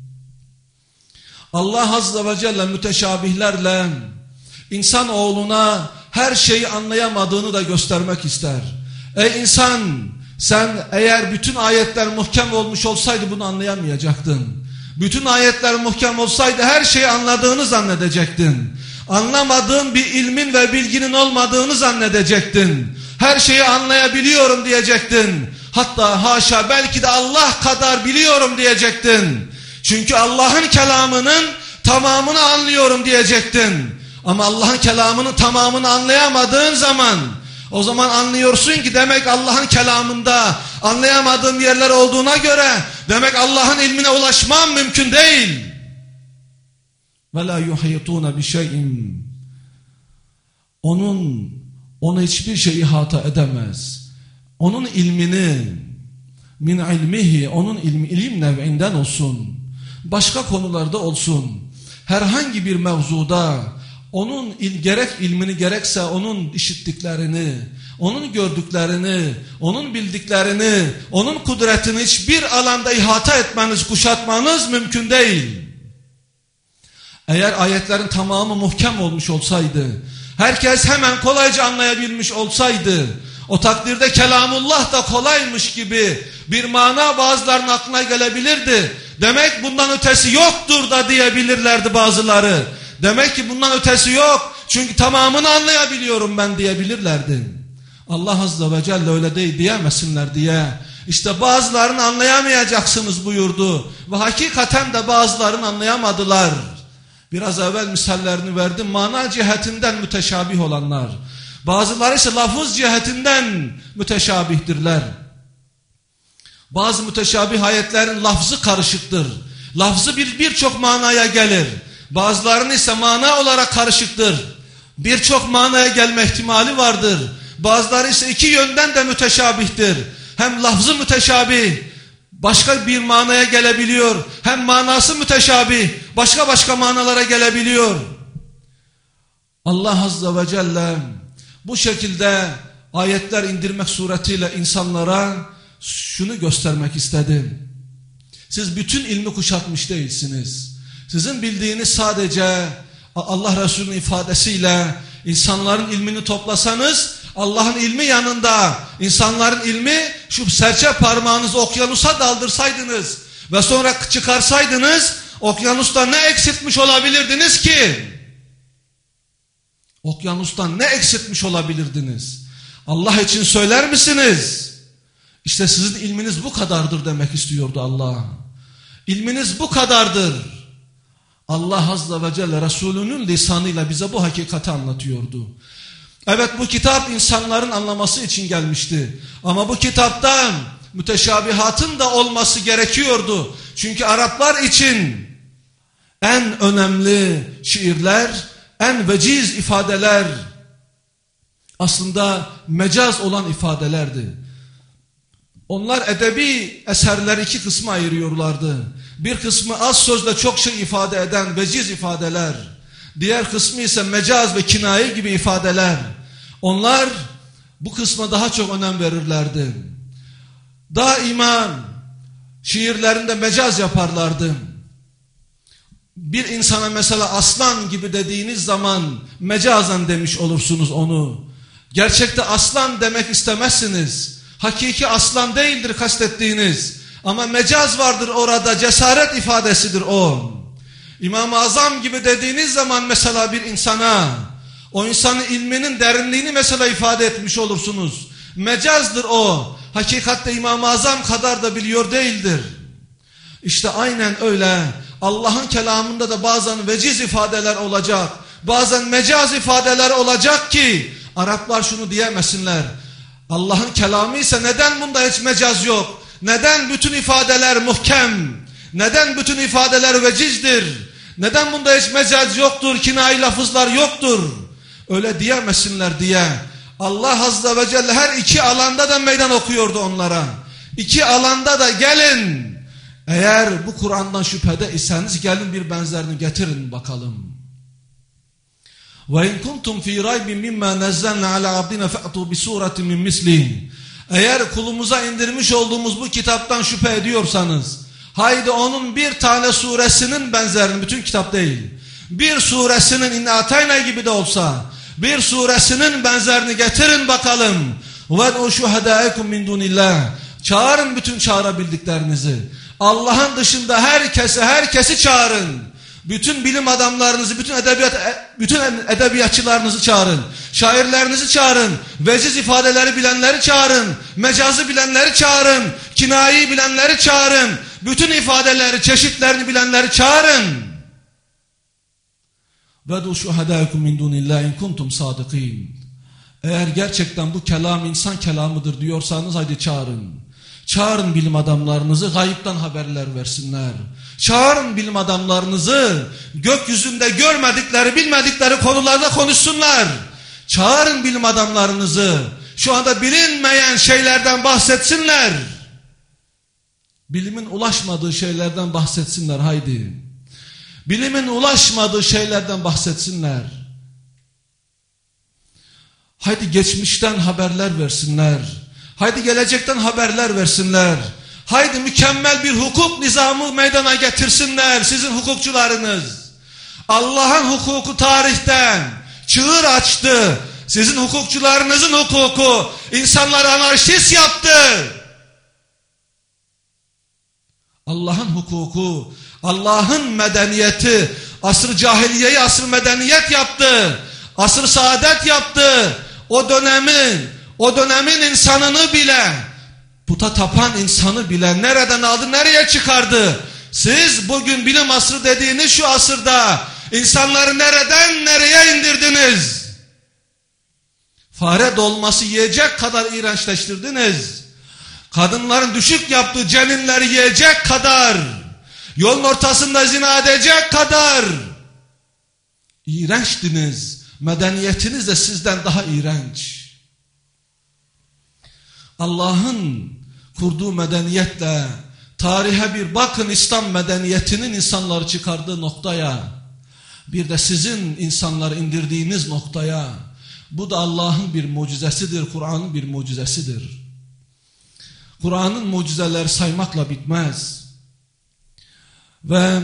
S1: Allah Azze ve Celle müteşabihlerle insanoğluna her şeyi anlayamadığını da göstermek ister. Ey insan, sen eğer bütün ayetler muhkem olmuş olsaydı bunu anlayamayacaktın. Bütün ayetler muhkem olsaydı her şeyi anladığını zannedecektin. Anlamadığın bir ilmin ve bilginin olmadığını zannedecektin. Her şeyi anlayabiliyorum diyecektin. Hatta haşa belki de Allah kadar biliyorum diyecektin. Çünkü Allah'ın kelamının tamamını anlıyorum diyecektin. Ama Allah'ın kelamının tamamını anlayamadığın zaman o zaman anlıyorsun ki demek Allah'ın kelamında anlayamadığım yerler olduğuna göre demek Allah'ın ilmine ulaşmam mümkün değil. وَلَا يُحِيطُونَ بِشَيْءٍ. Onun, ona hiçbir şey ihata edemez. Onun ilmini, min ilmihi, onun ilmi, ilim nev'inden olsun, başka konularda olsun, herhangi bir mevzuda
S2: onun il, gerek ilmini gerekse onun işittiklerini, onun gördüklerini, onun bildiklerini, onun kudretini hiçbir alanda ihata etmeniz, kuşatmanız mümkün değil. Eğer ayetlerin tamamı muhkem olmuş olsaydı, herkes hemen kolayca anlayabilmiş olsaydı, o takdirde kelamullah da kolaymış gibi bir mana bazılarının aklına gelebilirdi. Demek bundan ötesi yoktur da diyebilirlerdi bazıları. Demek ki bundan ötesi yok. Çünkü tamamını anlayabiliyorum ben diyebilirlerdi. Allah Azze ve Celle öyle değil diyemesinler diye. İşte bazılarını anlayamayacaksınız buyurdu. Ve hakikaten de bazılarını anlayamadılar. Biraz evvel misallerini verdim. Mana cihetinden müteşabih olanlar. Bazıları ise lafız cihetinden müteşabihtirler. Bazı müteşabih ayetlerin lafzı karışıktır. Lafzı bir birçok manaya gelir. Bazılarının ise mana olarak karışıktır. Birçok manaya gelme ihtimali vardır. Bazıları ise iki yönden de müteşabihtir. Hem lafzı müteşabih, başka bir manaya gelebiliyor. Hem manası müteşabih, başka başka manalara gelebiliyor. Allah Azze ve Celle bu şekilde ayetler indirmek suretiyle insanlara şunu göstermek istedi. Siz bütün ilmi kuşatmış değilsiniz. Sizin bildiğiniz sadece Allah Resulü'nün ifadesiyle insanların ilmini toplasanız, Allah'ın ilmi yanında insanların ilmi şu serçe parmağınızı okyanusa daldırsaydınız ve sonra çıkarsaydınız, okyanusta ne eksiltmiş olabilirdiniz ki? Okyanustan ne eksiltmiş olabilirdiniz? Allah için söyler misiniz? İşte sizin ilminiz bu kadardır demek istiyordu Allah. İlminiz bu kadardır. Allah Azze ve Celle Resulünün lisanıyla bize bu hakikati anlatıyordu. Evet, bu kitap insanların anlaması için gelmişti. Ama bu kitaptan müteşabihatın da olması gerekiyordu. Çünkü Araplar için en önemli şiirler, en veciz ifadeler aslında mecaz olan ifadelerdi. Onlar edebi eserleri iki kısma ayırıyorlardı. Bir kısmı az sözle çok şey ifade eden veciz ifadeler. Diğer kısmı ise mecaz ve kinaye gibi ifadeler. Onlar bu kısma daha çok önem verirlerdi. Daima şiirlerinde mecaz yaparlardı. Bir insana mesela aslan gibi dediğiniz zaman mecazen demiş olursunuz onu. Gerçekte aslan demek istemezsiniz. Hakiki aslan değildir kastettiğiniz. Ama mecaz vardır orada, cesaret ifadesidir o. İmam-ı Azam gibi dediğiniz zaman mesela bir insana, o insanın ilminin derinliğini mesela ifade etmiş olursunuz. Mecazdır o. Hakikatte İmam-ı Azam kadar da biliyor değildir. İşte aynen öyle. Allah'ın kelamında da bazen veciz ifadeler olacak. Bazen mecaz ifadeler olacak ki Araplar şunu diyemesinler. Allah'ın kelamı ise neden bunda hiç mecaz yok? Neden bütün ifadeler muhkem? Neden bütün ifadeler vecizdir? Neden bunda hiç mecaz yoktur? Kinayi lafızlar yoktur? Öyle diyemesinler diye Allah Azze ve Celle her iki alanda da meydan okuyordu onlara. İki alanda da gelin. Eğer bu Kur'an'dan şüphede iseniz gelin bir benzerini getirin bakalım. وَاِنْ كُنْتُمْ ف۪ي رَيْبٍ مِمَّا نَزَّلْنَا عَلَى عَبْدِنَا فَأْتُوا بِسُورَةٍ مِنْ مِثْلِهِ. Eğer kulumuza indirmiş olduğumuz bu kitaptan şüphe ediyorsanız, haydi onun bir tane suresinin benzerini, bütün kitap değil, bir suresinin İnnâtayna gibi de olsa, bir suresinin benzerini getirin bakalım. وَدْعُوا شُهَدَائِكُمْ مِنْ دُونِ اللّٰهِ. Çağırın bütün çağırabildiklerinizi. Allah'ın dışında herkesi, herkesi çağırın. Bütün bilim adamlarınızı, bütün edebiyat, bütün edebiyatçılarınızı çağırın. Şairlerinizi çağırın. Veciz ifadeleri bilenleri çağırın. Mecazı bilenleri çağırın. Kinayi bilenleri çağırın. Bütün ifadeleri, çeşitlerini bilenleri çağırın. وَدُوا شُهَدَائِكُمْ مِنْ دُونِ اللّٰهِ اِنْ كُنْتُمْ صَادِقِينَ. Eğer gerçekten bu kelam insan kelamıdır diyorsanız haydi çağırın. Çağırın bilim adamlarınızı, gayipten haberler versinler. Çağırın bilim adamlarınızı, gökyüzünde görmedikleri, bilmedikleri konularda konuşsunlar. Çağırın bilim adamlarınızı, şu anda bilinmeyen şeylerden bahsetsinler. Bilimin ulaşmadığı şeylerden bahsetsinler haydi. Bilimin ulaşmadığı şeylerden bahsetsinler. Haydi geçmişten haberler versinler. Haydi gelecekten haberler versinler. Haydi mükemmel bir hukuk nizamı meydana getirsinler sizin hukukçularınız. Allah'ın hukuku tarihten çığır açtı. Sizin hukukçularınızın hukuku insanları anarşist yaptı. Allah'ın hukuku, Allah'ın medeniyeti, asr-ı cahiliyeyi asr-ı medeniyet yaptı. Asr-ı saadet yaptı. O dönemin, o dönemin insanını bile, puta tapan insanı bile nereden aldı, nereye çıkardı? Siz bugün bilim asrı dediğiniz şu asırda insanları nereden nereye indirdiniz? Fare dolması yiyecek kadar iğrençleştirdiniz. Kadınların düşük yaptığı ceninleri yiyecek kadar, yolun ortasında zina edecek kadar iğrençtiniz. Medeniyetiniz de sizden daha iğrenç. Allah'ın kurduğu medeniyetle tarihe bir bakın, İslam medeniyetinin insanları çıkardığı noktaya, bir de sizin insanları indirdiğiniz noktaya. Bu da Allah'ın bir mucizesidir, Kur'an'ın bir mucizesidir. Kur'an'ın mucizeleri saymakla bitmez. Ve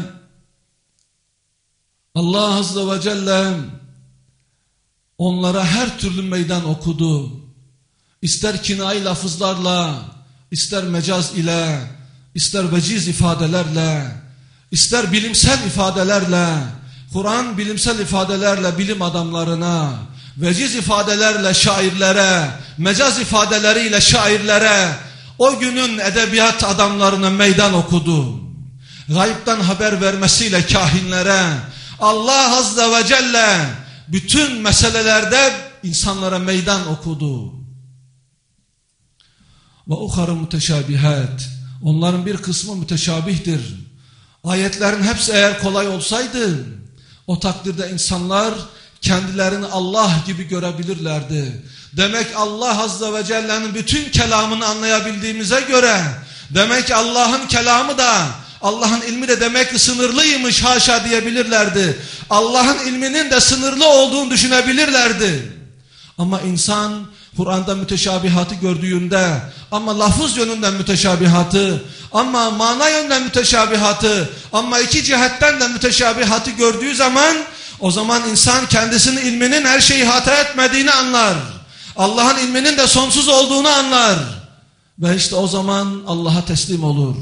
S2: Allah Azze ve Celle onlara her türlü meydan okudu. İster kinai lafızlarla, ister mecaz ile, ister veciz ifadelerle, ister bilimsel ifadelerle, Kur'an bilimsel ifadelerle bilim adamlarına, veciz ifadelerle şairlere, mecaz ifadeleriyle şairlere, o günün edebiyat adamlarına meydan okudu. Gaybtan haber vermesiyle kahinlere, Allah Azze ve Celle bütün meselelerde insanlara meydan okudu. Ve uharı müteşabihat, onların bir kısmı müteşabihtir. Ayetlerin hepsi eğer kolay olsaydı, o takdirde insanlar kendilerini Allah gibi görebilirlerdi. Demek Allah Azze ve Celle'nin bütün kelamını anlayabildiğimize göre, demek ki Allah'ın kelamı da, Allah'ın ilmi de demek ki sınırlıymış, haşa diyebilirlerdi. Allah'ın ilminin de sınırlı olduğunu düşünebilirlerdi. Ama insan Kur'an'da müteşabihatı gördüğünde, ama lafız yönünden müteşabihatı, ama mana yönden müteşabihatı, ama iki cihetten de müteşabihatı gördüğü zaman, o zaman insan kendisinin ilminin her şeyi hata etmediğini anlar. Allah'ın ilminin de sonsuz olduğunu anlar. Ve işte o zaman Allah'a teslim olur.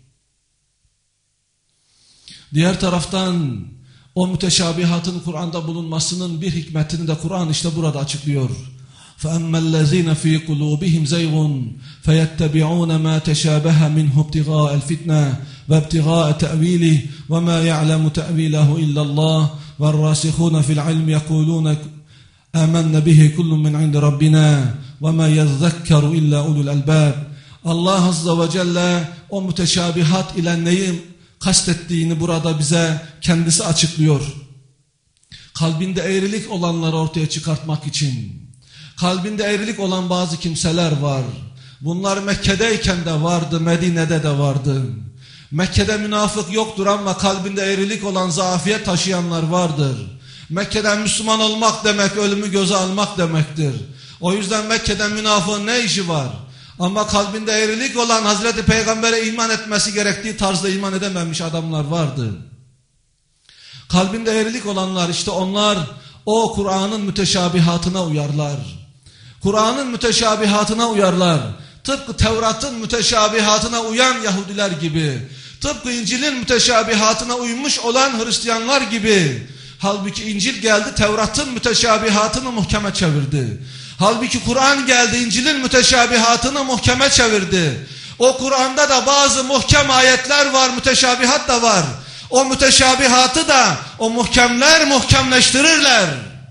S2: Diğer taraftan o müteşabihatın Kur'an'da bulunmasının bir hikmetini de Kur'an işte burada açıklıyor. فَأَمَّا الَّذ۪ينَ ف۪ي قُلُوبِهِمْ زَيْغٌ فَيَتَّبِعُونَ مَا تَشَابَهَ مِنْهُ ابْتِغَاءَ الْفِتْنَةِ وَابْتِغَاءَ تَأْوِيلِهِ وَمَا يَعْلَمُ تَأْوِيلَهُ إِلَّا اللّٰهُ وَالرَّاسِخُونَ فِي الْعِلْمِ يَقُولُونَ آمَنَّ بِهِ كُلٌّ مِنْ عِنْدِ رَبِّنَا وَمَا يَذَّكَّرُ إِلَّا أُولُو الْأَلْبَابِ. Allah Azze ve Celle o müteşabihat ile neyi kastettiğini burada bize kendisi açıklıyor. Kalbinde eğrilik olanları ortaya çıkartmak için. Kalbinde eğrilik olan bazı kimseler var. Bunlar Mekke'deyken de vardı, Medine'de de vardı. Mekke'de münafık yoktur ama kalbinde eğrilik olan, zaafiyet taşıyanlar vardır. Mekke'den Müslüman olmak demek ölümü göze almak demektir. O yüzden Mekke'den münafığın ne işi var? Ama kalbinde eğrilik olan, Hazreti Peygamber'e iman etmesi gerektiği tarzda iman edememiş adamlar vardı. Kalbinde eğrilik olanlar işte onlar o Kur'an'ın müteşabihatına uyarlar. Kur'an'ın müteşabihatına uyarlar. Tıpkı Tevrat'ın müteşabihatına uyan Yahudiler gibi. Tıpkı İncil'in müteşabihatına uymuş olan Hristiyanlar gibi. Halbuki İncil geldi, Tevrat'ın müteşabihatını muhkeme çevirdi. Halbuki Kur'an geldi, İncil'in müteşabihatını muhkeme çevirdi. O Kur'an'da da bazı muhkem ayetler var, müteşabihat da var. O müteşabihatı da o muhkemler muhkemleştirirler.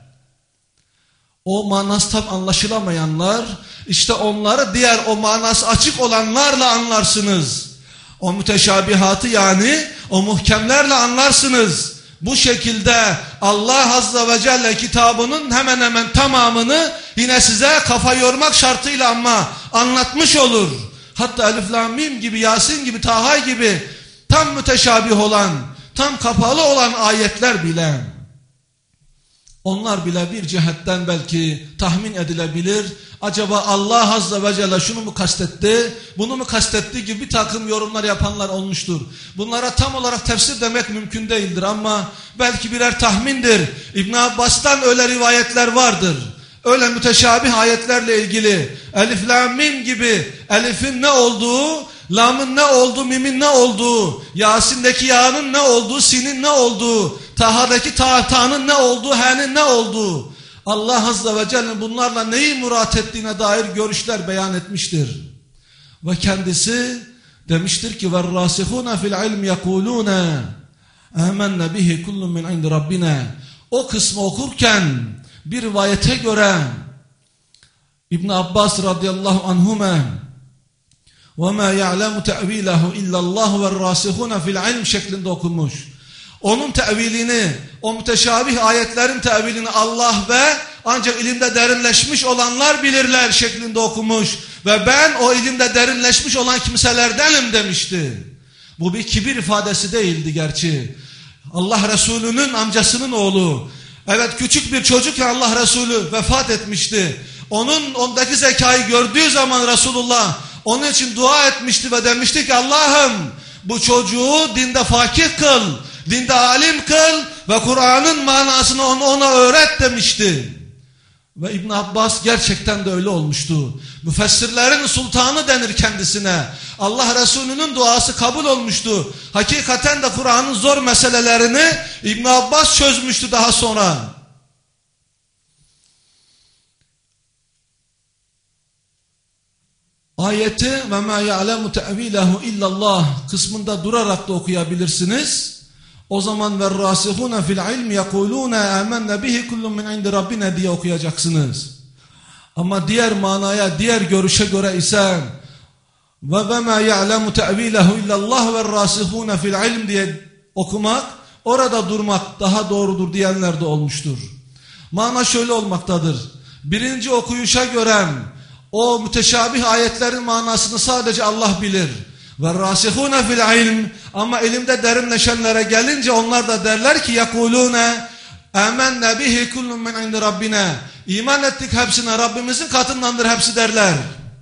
S2: O manası tam anlaşılamayanlar, işte onları diğer o manası açık olanlarla anlarsınız. O müteşabihatı yani o muhkemlerle anlarsınız. Bu şekilde Allah Azze ve Celle kitabının hemen hemen tamamını yine size kafa yormak şartıyla ama anlatmış olur. Hatta Elif Lam Mim gibi, Yasin gibi, Taha gibi tam müteşabih olan, tam kapalı olan ayetler bile. Onlar bile bir cihetten belki tahmin edilebilir. Acaba Allah Azze ve Celle şunu mu kastetti, bunu mu kastetti gibi bir takım yorumlar yapanlar olmuştur. Bunlara tam olarak tefsir demek mümkün değildir ama belki birer tahmindir. İbn Abbas'tan öyle rivayetler vardır. Öyle müteşabih ayetlerle ilgili elif lam mim gibi elifin ne olduğu, lamın ne olduğu, mimin ne olduğu, Yasin'deki ya'nın ne olduğu, sinin ne olduğu, Taha'daki ta, ta'nın ne olduğu, h'nin ne olduğu, Allah Azze ve Celle bunlarla neyi murat ettiğine dair görüşler beyan etmiştir. Ve kendisi demiştir ki وَالرَّاسِخُونَ فِي الْعِلْمِ يَقُولُونَ آمَنَّ بِهِ كُلٌّ مِنْ عِنْدِ رَبِّنَا. O kısmı okurken bir rivayete göre İbn Abbas radıyallahu anhuma وَمَا يَعْلَمُ تَعْوِيلَهُ اِلَّا اللّٰهُ وَالرَّاسِخُونَ فِي الْعِلْمِ şeklinde okunmuş. Onun tevilini, o müteşabih ayetlerin tevilini Allah ve ancak ilimde derinleşmiş olanlar bilirler şeklinde okumuş. Ve ben o ilimde derinleşmiş olan kimselerdenim demişti. Bu bir kibir ifadesi değildi gerçi. Allah Resulü'nün amcasının oğlu. Evet, küçük bir çocukken Allah Resulü vefat etmişti. Onun ondaki zekayı gördüğü zaman Resulullah onun için dua etmişti ve demişti ki Allah'ım bu çocuğu dinde fakih kıl, dinde alim kıl ve Kur'an'ın manasını ona, ona öğret demişti. Ve İbn Abbas gerçekten de öyle olmuştu. Müfessirlerin sultanı denir kendisine. Allah Resulü'nün duası kabul olmuştu. Hakikaten de Kur'an'ın zor meselelerini İbn Abbas çözmüştü daha sonra. Ayeti ve ma ya'lemu te'vilehu illallah kısmında durarak da okuyabilirsiniz. O zaman ve rasihuna fil ilmi yekuluna amenne bihi kullun min indi rabbina diye okuyacaksınız. Ama diğer manaya, diğer görüşe göre ise ve ve ma ya'lemu te'vilehu illallah ve rasihuna fil ilm diye okumak, orada durmak daha doğrudur diyenler de olmuştur. Mana şöyle olmaktadır. Birinci okuyuşa göre o müteşabih ayetlerin manasını sadece Allah bilir. Ve rasihuna fil ilm, ama ilimde derinleşenlere gelince onlar da derler ki yekulune amenne bihi kullun min indi rabbina. İman ettik hepsine, Rabbimizin katındandır hepsi derler.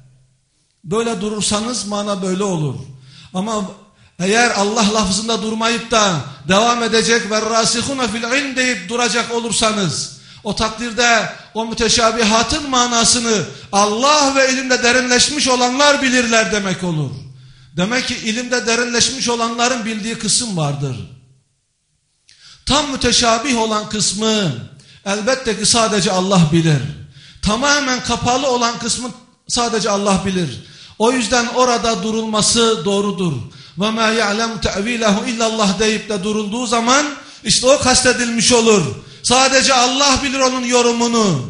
S2: Böyle durursanız mana böyle olur. Ama eğer Allah lafzında durmayıp da devam edecek ve rasihuna fil ilm deyip duracak olursanız, o takdirde o müteşabihatın manasını Allah ve ilimde derinleşmiş olanlar bilirler demek olur. Demek ki ilimde derinleşmiş olanların bildiği kısım vardır. Tam müteşabih olan kısmı elbette ki sadece Allah bilir. Tamamen kapalı olan kısmı sadece Allah bilir. O yüzden orada durulması doğrudur. وَمَا يَعْلَمُ تَعْوِيلَهُ illallah deyip de durulduğu zaman işte o kastedilmiş olur. Sadece Allah bilir onun yorumunu.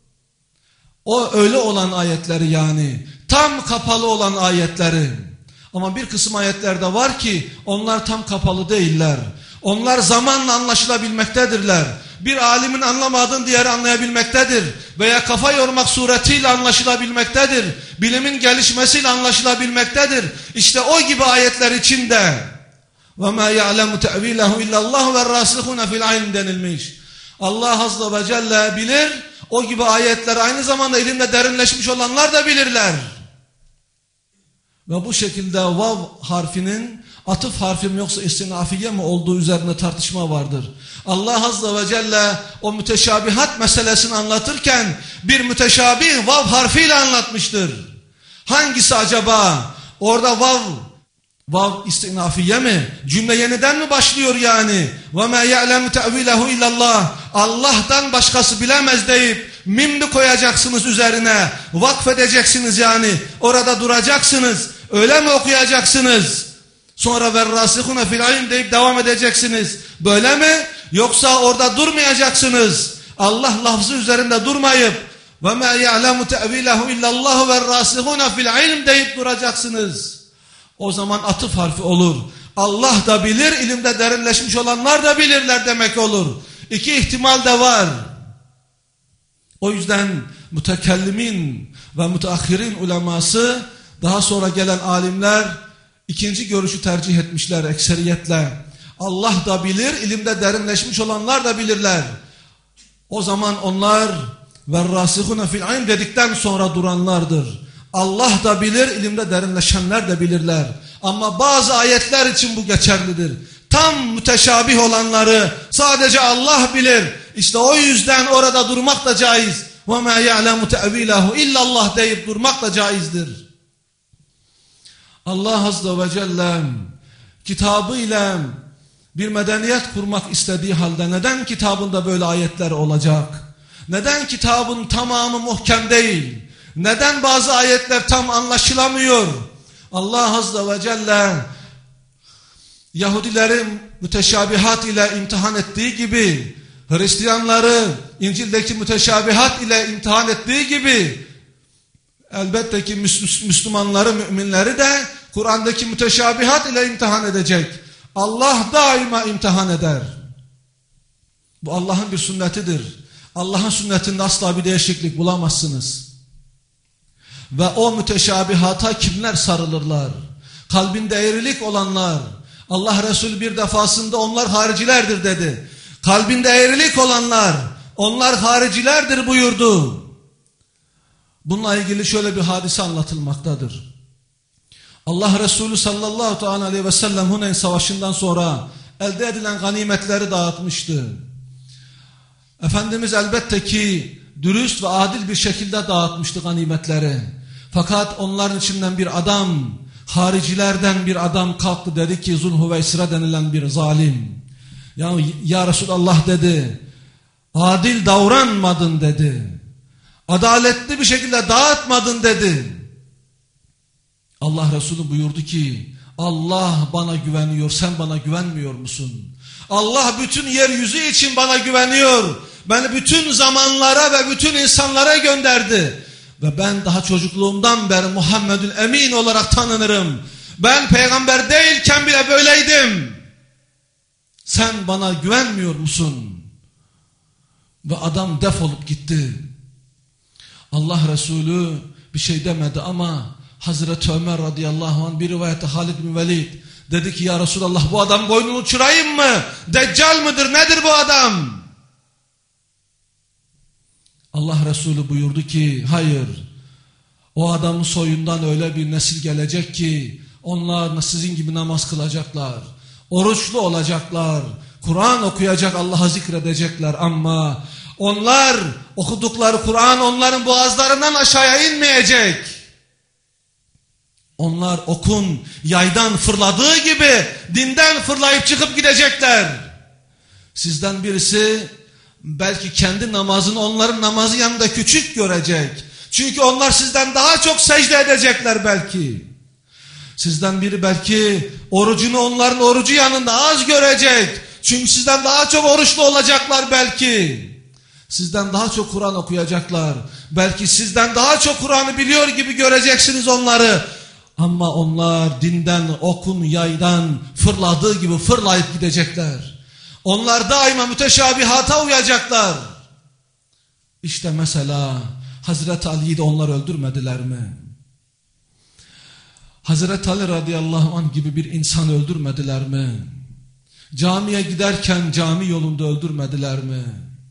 S2: O öyle olan ayetleri, yani tam kapalı olan ayetleri. Ama bir kısım ayetlerde var ki onlar tam kapalı değiller. Onlar zamanla anlaşılabilmektedirler. Bir alimin anlamadığını diğeri anlayabilmektedir. Veya kafa yormak suretiyle anlaşılabilmektedir. Bilimin gelişmesiyle anlaşılabilmektedir. İşte o gibi ayetler içinde وَمَا يَعْلَمُ تَعْوِيلَهُ اِلَّا اللّٰهُ وَالرَّاسِخُونَ فِي الْعِلْمِ denilmiş. Allah Azze ve Celle bilir. O gibi ayetler aynı zamanda ilimde derinleşmiş olanlar da bilirler. Ve bu şekilde vav harfinin atıf harfi mi yoksa istinafiye mi olduğu üzerine tartışma vardır. Allah Azze ve Celle o müteşabihat meselesini anlatırken bir müteşabih vav harfiyle anlatmıştır. Hangisi acaba? Orada vav, vav istinafiye mi? Cümle yeniden mi başlıyor yani? وَمَا يَعْلَمُ تَعْوِيلَهُ illallah. Allah'tan başkası bilemez deyip mim mi koyacaksınız üzerine? Vakfedeceksiniz yani. Orada duracaksınız. Öyle mi okuyacaksınız? Sonra verrasihune fil ilm deyip devam edeceksiniz. Böyle mi? Yoksa orada durmayacaksınız. Allah lafzı üzerinde durmayıp ve ma ya'lemu te'vilehu illallah verrasihune fil ilm deyip duracaksınız. O zaman atıf harfi olur. Allah da bilir, ilimde derinleşmiş olanlar da bilirler demek olur. İki ihtimal de var. O yüzden mütekellimin ve müteahhirin uleması, daha sonra gelen alimler ikinci görüşü tercih etmişler ekseriyetle. Allah da bilir, ilimde derinleşmiş olanlar da bilirler. O zaman onlar ve'râsihûne fil ilm dedikten sonra duranlardır. Allah da bilir, ilimde derinleşenler de bilirler. Ama bazı ayetler için bu geçerlidir. Tam müteşabih olanları sadece Allah bilir. İşte o yüzden orada durmak da caiz. وَمَا يَعْلَمُ تَأْوِيلَهُ illallah deyip durmak da caizdir. Allah Azze ve Celle kitabıyla bir medeniyet kurmak istediği halde neden kitabında böyle ayetler olacak? Neden kitabın tamamı muhkem değil? Neden bazı ayetler tam anlaşılamıyor? Allah Azze ve Celle Yahudileri müteşabihat ile imtihan ettiği gibi, Hristiyanları İncil'deki müteşabihat ile imtihan ettiği gibi, elbette ki Müslümanları, müminleri de Kur'an'daki müteşabihat ile imtihan edecek. Allah daima imtihan eder. Bu Allah'ın bir sünnetidir. Allah'ın sünnetinde asla bir değişiklik bulamazsınız. Ve o müteşabihata kimler sarılırlar? Kalbinde eğrilik olanlar. Allah Resulü bir defasında onlar haricilerdir dedi. Kalbinde eğrilik olanlar, onlar haricilerdir buyurdu. Bununla ilgili şöyle bir hadise anlatılmaktadır. Allah Resulü sallallahu aleyhi ve sellem Huneyn Savaşı'ndan sonra elde edilen ganimetleri dağıtmıştı. Efendimiz elbette ki dürüst ve adil bir şekilde dağıtmıştı ganimetleri. Fakat onların içinden bir adam, haricilerden bir adam kalktı, dedi ki Zulhuveysire denilen bir zalim. Ya, ya Resulallah dedi, adil davranmadın dedi. Adaletli bir şekilde dağıtmadın dedi. Allah Resulü buyurdu ki Allah bana güveniyor, sen bana güvenmiyor musun? Allah bütün yeryüzü için bana güveniyor. Beni bütün zamanlara ve bütün insanlara gönderdi. Ve ben daha çocukluğumdan beri Muhammedül Emin olarak tanınırım. Ben peygamber değilken bile böyleydim. Sen bana güvenmiyor musun? Ve adam defolup gitti. Allah Resulü bir şey demedi ama Hazreti Ömer radıyallahu anh bir rivayette Halid bin Velid dedi ki ya Resulallah bu adam boynunu uçurayım mı? Deccal mıdır? Nedir bu adam? Allah Resulü buyurdu ki hayır. O adamın soyundan öyle bir nesil gelecek ki onlar sizin gibi namaz kılacaklar. Oruçlu olacaklar. Kur'an okuyacak, Allah'ı zikredecekler ama onlar okudukları Kur'an onların boğazlarından aşağıya inmeyecek. Onlar okun yaydan fırladığı gibi dinden fırlayıp çıkıp gidecekler. Sizden birisi belki kendi namazını onların namazı yanında küçük görecek. Çünkü onlar sizden daha çok secde edecekler belki. Sizden biri belki orucunu onların orucu yanında az görecek. Çünkü sizden daha çok oruçlu olacaklar belki. Sizden daha çok Kur'an okuyacaklar. Belki sizden daha çok Kur'an'ı biliyor gibi göreceksiniz onları. Ama onlar dinden, okun, yaydan fırladığı gibi fırlayıp gidecekler. Onlar daima müteşabihata uyacaklar. İşte mesela Hazreti Ali'yi de onlar öldürmediler mi? Hazreti Ali radıyallahu anh gibi bir insan öldürmediler mi? Camiye giderken cami yolunda öldürmediler mi?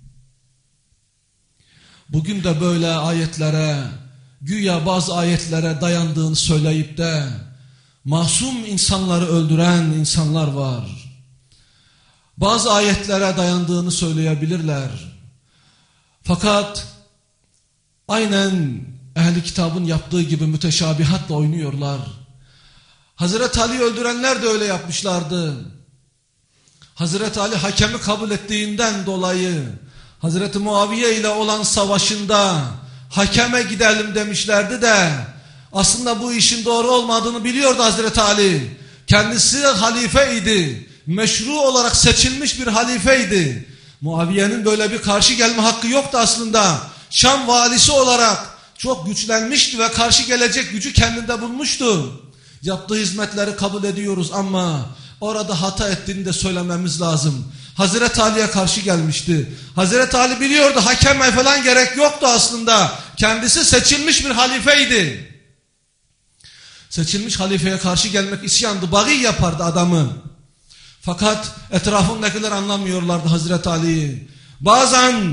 S2: Bugün de böyle ayetlere, güya bazı ayetlere dayandığını söyleyip de masum insanları öldüren insanlar var. Bazı ayetlere dayandığını söyleyebilirler. Fakat aynen ehli kitabın yaptığı gibi müteşabihatla oynuyorlar. Hazreti Ali'yi öldürenler de öyle yapmışlardı. Hazreti Ali hakemi kabul ettiğinden dolayı Hazreti Muaviye ile olan savaşında hakeme gidelim demişlerdi de aslında bu işin doğru olmadığını biliyordu Hazreti Ali. Kendisi halifeydi. Meşru olarak seçilmiş bir halifeydi. Muaviye'nin böyle bir karşı gelme hakkı yoktu aslında. Şam valisi olarak çok güçlenmişti ve karşı gelecek gücü kendinde bulmuştu. Yaptığı hizmetleri kabul ediyoruz ama orada hata ettiğini de söylememiz lazım. Hazreti Ali'ye karşı gelmişti. Hazreti Ali biliyordu hakeme falan gerek yoktu aslında. Kendisi seçilmiş bir halifeydi. Seçilmiş halifeye karşı gelmek isyandı, bagi yapardı adamı. Fakat etrafındakiler anlamıyorlardı Hazreti Ali'yi. Bazen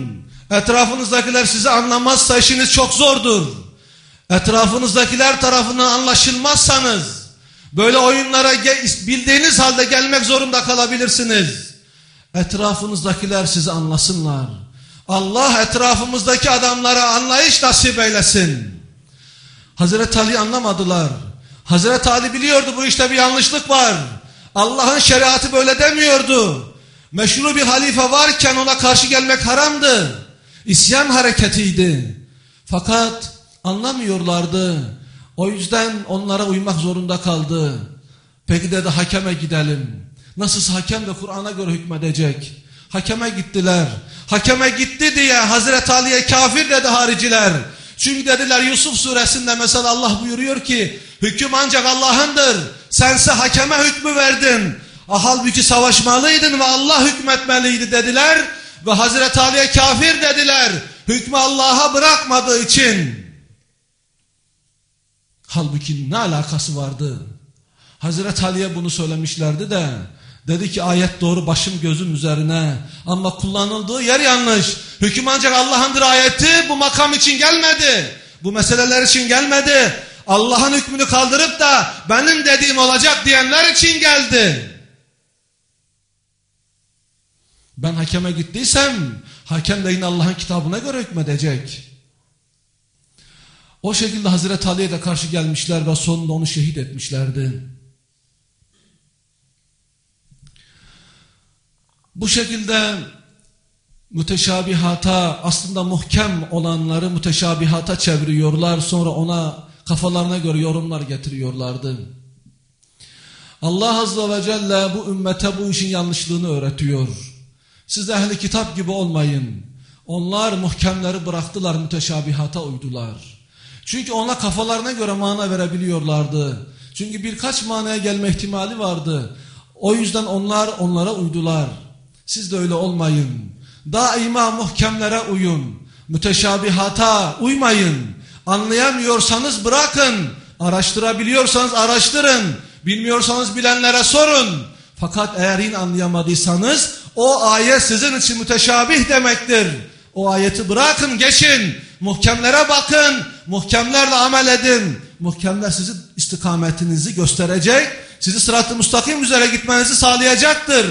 S1: Etrafınızdakiler sizi anlamazsa işiniz çok zordur. Etrafınızdakiler tarafından anlaşılmazsanız böyle oyunlara bildiğiniz halde gelmek zorunda kalabilirsiniz. Etrafınızdakiler sizi anlasınlar. Allah etrafımızdaki adamlara anlayış nasip eylesin. Hazreti Ali anlamadılar. Hazreti Ali biliyordu bu işte bir yanlışlık var. Allah'ın şeriatı böyle demiyordu. Meşru bir halife varken ona karşı gelmek haramdı. İsyan hareketiydi. Fakat anlamıyorlardı. O yüzden onlara uymak zorunda kaldı. Peki dedi, hakeme gidelim. Nasılsa hakem de Kur'an'a göre hükmedecek. Hakeme gittiler. Hakeme gitti diye Hazreti Ali'ye kafir dedi hariciler. Çünkü dediler Yusuf suresinde mesela Allah buyuruyor ki hüküm ancak Allah'ındır. Sense hakeme hükmü verdin. Halbuki savaşmalıydın ve Allah hükmetmeliydi dediler. Ve Hazreti Ali'ye kafir dediler. Hükmü Allah'a bırakmadığı için. Halbuki ne alakası vardı? Hazreti Ali'ye bunu söylemişlerdi de dedi ki ayet doğru başım gözüm üzerine ama kullanıldığı yer yanlış. Hüküm ancak Allah'ındır ayeti bu makam için gelmedi. Bu meseleler için gelmedi. Allah'ın hükmünü kaldırıp da benim dediğim olacak diyenler için geldi. Ben hakeme gittiysem hakem de yine Allah'ın kitabına göre hükmedecek. O şekilde Hazreti Ali'ye de karşı gelmişler ve sonunda onu şehit etmişlerdi. Bu şekilde müteşabihata, aslında muhkem olanları müteşabihata çeviriyorlar. Sonra ona kafalarına göre yorumlar getiriyorlardı. Allah Azze ve Celle bu ümmete bu işin yanlışlığını öğretiyor. Siz de ehli kitap gibi olmayın. Onlar muhkemleri bıraktılar, müteşabihata uydular. Çünkü ona kafalarına göre mana verebiliyorlardı. Çünkü birkaç manaya gelme ihtimali vardı. O yüzden onlar onlara uydular. Siz de öyle olmayın. Daima muhkemlere uyun. Müteşabihata uymayın. Anlayamıyorsanız bırakın. Araştırabiliyorsanız araştırın. Bilmiyorsanız bilenlere sorun. Fakat eğer yine anlayamadıysanız o ayet sizin için müteşabih demektir. O ayeti bırakın, geçin. Muhkemlere bakın. Muhkemlerle amel edin. Muhkemler sizin istikametinizi gösterecek. Sizi sırat-ı müstakim üzere gitmenizi sağlayacaktır.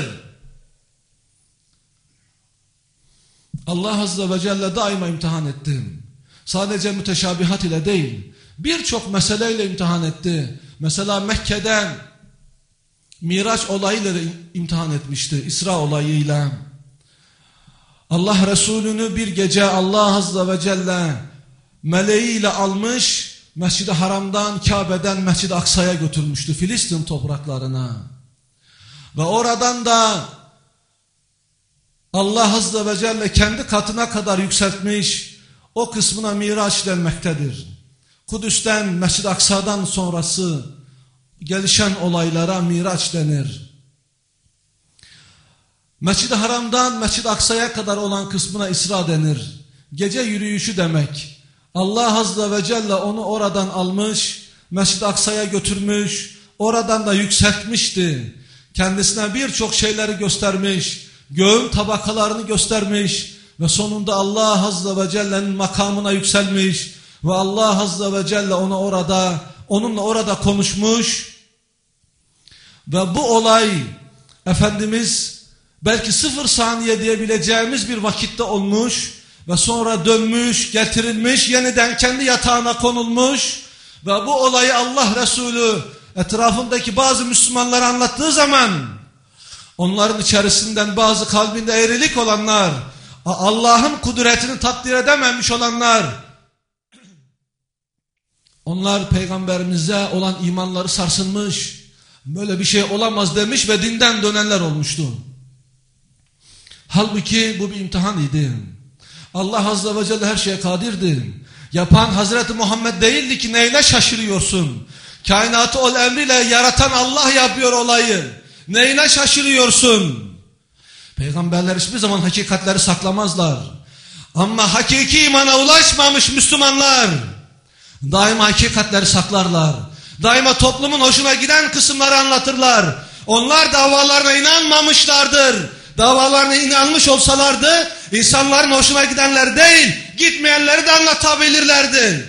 S1: Allah Azze ve Celle daima imtihan etti. Sadece müteşabihat ile değil, birçok meseleyle imtihan etti. Mesela Mekke'de Miraç olayıyla da imtihan etmişti, İsra olayıyla. Allah Resulü'nü bir gece Allah Azze ve Celle meleğiyle almış, Mescid-i Haram'dan, Kabe'den Mescid-i Aksa'ya götürmüştü, Filistin topraklarına. Ve oradan da Allah Azze ve Celle kendi katına kadar yükseltmiş, o kısmına Miraç denmektedir. Kudüs'ten, Mescid-i Aksa'dan sonrası gelişen olaylara Miraç denir. Mescid-i Haram'dan Mescid-i Aksa'ya kadar olan kısmına İsra denir. Gece yürüyüşü demek. Allah Azze ve Celle onu oradan almış, Mescid-i Aksa'ya götürmüş, oradan da yükseltmişti. Kendisine birçok şeyleri göstermiş, göğün tabakalarını göstermiş ve sonunda Allah Azze ve Celle'nin makamına yükselmiş ve Allah Azze ve Celle ona orada, onunla orada konuşmuş ve bu olay Efendimiz belki sıfır saniye diyebileceğimiz bir vakitte olmuş ve sonra dönmüş, getirilmiş, yeniden kendi yatağına konulmuş ve bu olayı Allah Resulü etrafındaki bazı Müslümanlara anlattığı zaman onların içerisinden bazı kalbinde eğrilik olanlar, Allah'ın kudretini takdir edememiş olanlar, onlar peygamberimize olan imanları sarsılmış, böyle bir şey olamaz demiş ve dinden dönenler olmuştu. Halbuki bu bir imtihan idi. Allah Azze ve Celle her şeye kadirdi. Yapan Hazreti Muhammed değildi ki neyle şaşırıyorsun? Kainatı ol emriyle yaratan Allah yapıyor olayı. Neyine şaşırıyorsun? Peygamberler hiçbir zaman hakikatleri saklamazlar. Ama hakiki imana ulaşmamış Müslümanlar daima hakikatleri saklarlar. Daima toplumun hoşuna giden kısımları anlatırlar. Onlar davalarına inanmamışlardır. davalarına inanmış olsalardı, insanların hoşuna gidenler değil, gitmeyenleri de anlatabilirlerdi.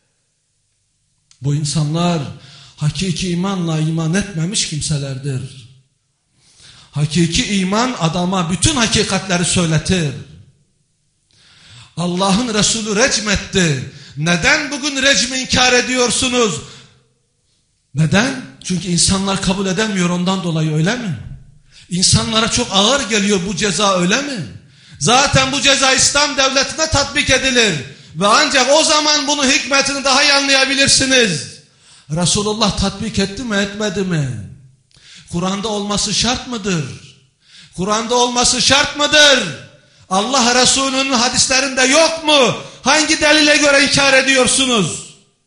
S2: Bu insanlar hakiki imanla iman etmemiş kimselerdir. Hakiki iman adama bütün hakikatleri söyletir. Allah'ın Resulü recm etti. Neden bugün recmi inkar ediyorsunuz? Neden? Çünkü insanlar kabul edemiyor, ondan dolayı, öyle mi? İnsanlara çok ağır geliyor bu ceza, öyle mi? Zaten bu ceza İslam devletine tatbik edilir. Ve ancak o zaman bunun hikmetini daha iyi anlayabilirsiniz. Resulullah tatbik etti mi, etmedi mi? Kur'an'da olması şart mıdır? Kur'an'da olması şart mıdır? Allah Resulü'nün hadislerinde yok mu? Hangi delile göre inkar ediyorsunuz?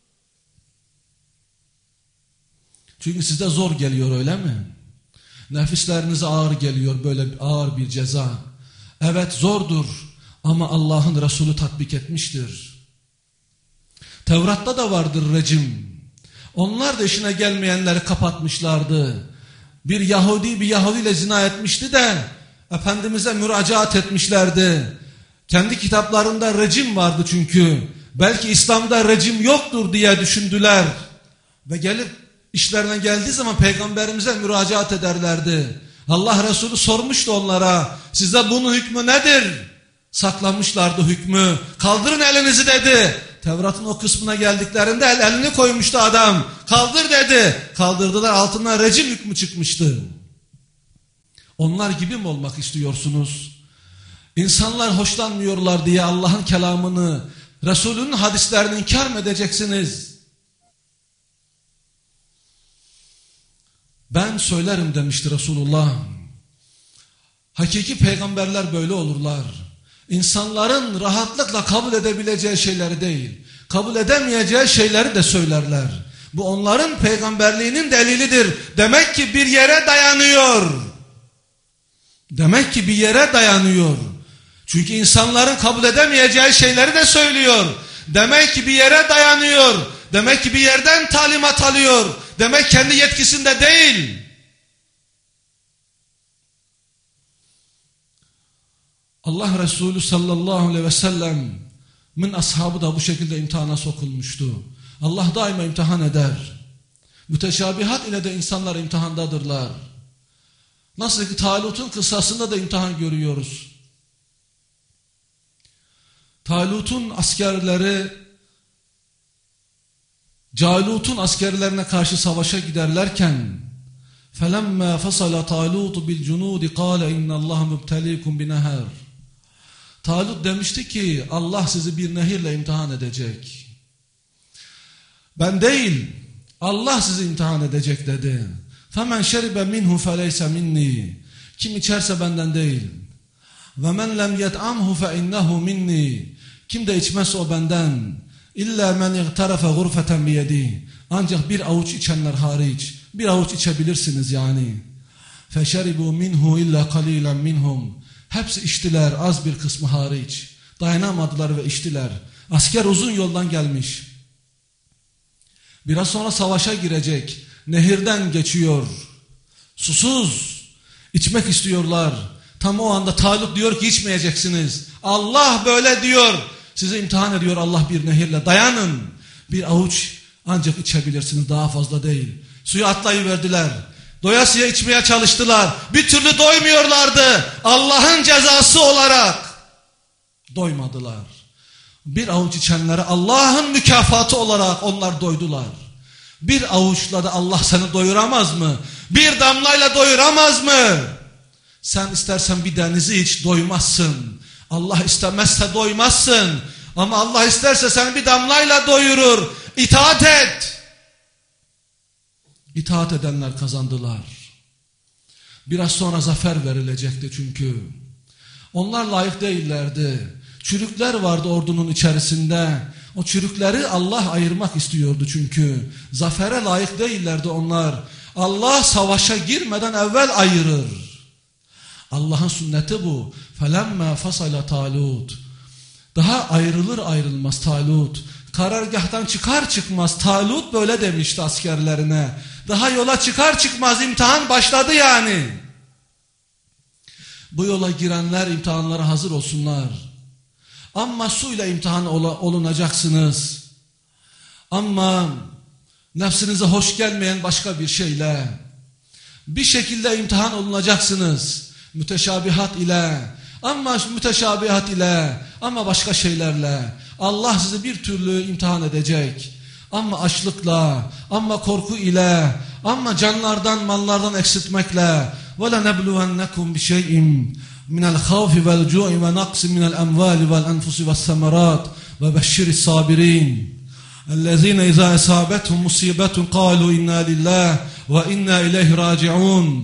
S2: Çünkü size zor geliyor, öyle mi? Nefislerinize ağır geliyor böyle ağır bir ceza. Evet, zordur ama Allah'ın Resulü tatbik etmiştir. Tevrat'ta da vardır rejim. Onlar da işine gelmeyenleri kapatmışlardı. Bir Yahudi bir Yahudi ile zina etmişti de Efendimiz'e müracaat etmişlerdi. Kendi kitaplarında rejim vardı çünkü. Belki İslam'da rejim yoktur diye düşündüler. Ve gelip işlerine geldiği zaman Peygamberimize müracaat ederlerdi. Allah Resulü sormuştu onlara, size bunun hükmü nedir? Saklamışlardı hükmü. Kaldırın elinizi dedi. Tevrat'ın o kısmına geldiklerinde el, elini koymuştu adam. Kaldır dedi. Kaldırdılar, altından rejim hükmü çıkmıştı. Onlar gibi mi olmak istiyorsunuz? İnsanlar hoşlanmıyorlar diye Allah'ın kelamını, Resulünün hadislerini inkar mı edeceksiniz? Ben söylerim demişti Resulullah. Hakiki peygamberler böyle olurlar. İnsanların rahatlıkla kabul edebileceği şeyleri değil, kabul edemeyeceği şeyleri de söylerler. Bu onların peygamberliğinin delilidir. Demek ki bir yere dayanıyor. Demek ki bir yere dayanıyor. Çünkü insanların kabul edemeyeceği şeyleri de söylüyor. Demek ki bir yere dayanıyor. Demek ki bir yerden talimat alıyor. Demek kendi yetkisinde değil. Allah Resulü sallallahu aleyhi ve sellem'in ashabı da bu şekilde imtihana sokulmuştu. Allah daima imtihan eder. Müteşabihat ile de insanlar imtihandadırlar. Nasıl ki Talut'un kıssasında da imtihan görüyoruz. Talut'un askerleri Calut'un askerlerine karşı savaşa giderlerken فَلَمَّا فَصَلَ طَالُوتُ بِالْجُنُودِ قَالَ اِنَّ اللّٰهَ مُبْتَلِيكُمْ بِنَهَرٍ. Talut demişti ki Allah sizi bir nehirle imtihan edecek. Ben değil, Allah sizi imtihan edecek dedi. فَمَنْ شَرِبَ مِنْهُ فَلَيْسَ مِنِّي. Kim içerse benden değil. وَمَنْ لَمْ يَتْعَمْهُ فَاِنَّهُ مِنِّي. Kim de içmezse o benden. İlla men iğtarafa gurfeten biyedi. Ancak bir avuç içenler hariç. Bir avuç içebilirsiniz yani. Feşeribu minhu illa qalilan minhum. Hepsi içtiler, az bir kısmı hariç. Dayanamadılar ve içtiler. Asker uzun yoldan gelmiş. Biraz sonra savaşa girecek. Nehirden geçiyor. Susuz. İçmek istiyorlar. Tam o anda Talut diyor ki içmeyeceksiniz. Allah böyle diyor. Sizi imtihan ediyor Allah bir nehirle. Dayanın. Bir avuç ancak içebilirsiniz, daha fazla değil. Suyu atlayıverdiler. Doyasıya içmeye çalıştılar. Bir türlü doymuyorlardı. Allah'ın cezası olarak doymadılar. Bir avuç içenlere Allah'ın mükafatı olarak onlar doydular. Bir avuçla da Allah seni doyuramaz mı? Bir damlayla doyuramaz mı? Sen istersen bir denizi iç, doymazsın. Allah istemezse doymazsın. Ama Allah isterse seni bir damlayla doyurur. İtaat et. İtaat edenler kazandılar. Biraz sonra zafer verilecekti çünkü. Onlar layık değillerdi. Çürükler vardı ordunun içerisinde. O çürükleri Allah ayırmak istiyordu çünkü. Zafere layık değillerdi onlar. Allah savaşa girmeden evvel ayırır. Allah'ın sünneti bu. فَلَمَّا فَصَلَ Talut. Daha ayrılır ayrılmaz Talut. Karargahtan çıkar çıkmaz Talut böyle demişti askerlerine. Daha yola çıkar çıkmaz imtihan başladı yani. Bu yola girenler imtihanlara hazır olsunlar. Ama suyla imtihan ol olunacaksınız. Ama nefsinize hoş gelmeyen başka bir şeyle, bir şekilde imtihan olunacaksınız. Müteşabihat ile, ama müteşabihat ile, ama başka şeylerle. Allah sizi bir türlü imtihan edecek. Ama açlıkla, ama korku ile, ama canlardan, mallardan eksiltmekle. وَلَنَبْلُوَنَّكُمْ بِشَيْءٍ مِنَ الْخَوْفِ وَالْجُوعِ وَنَقْصٍ مِنَ الْأَمْوَالِ وَالْأَنْفُسِ وَالثَّمَرَاتِ وَبَشِّرِ الصَّابِرِينَ الَّذِينَ إِذَا أَصَابَتْهُمْ مُصِيبَةٌ قَالُوا إِنَّا لِلَّهِ وَإِنَّا إِلَيْهِ رَاجِعُونَ.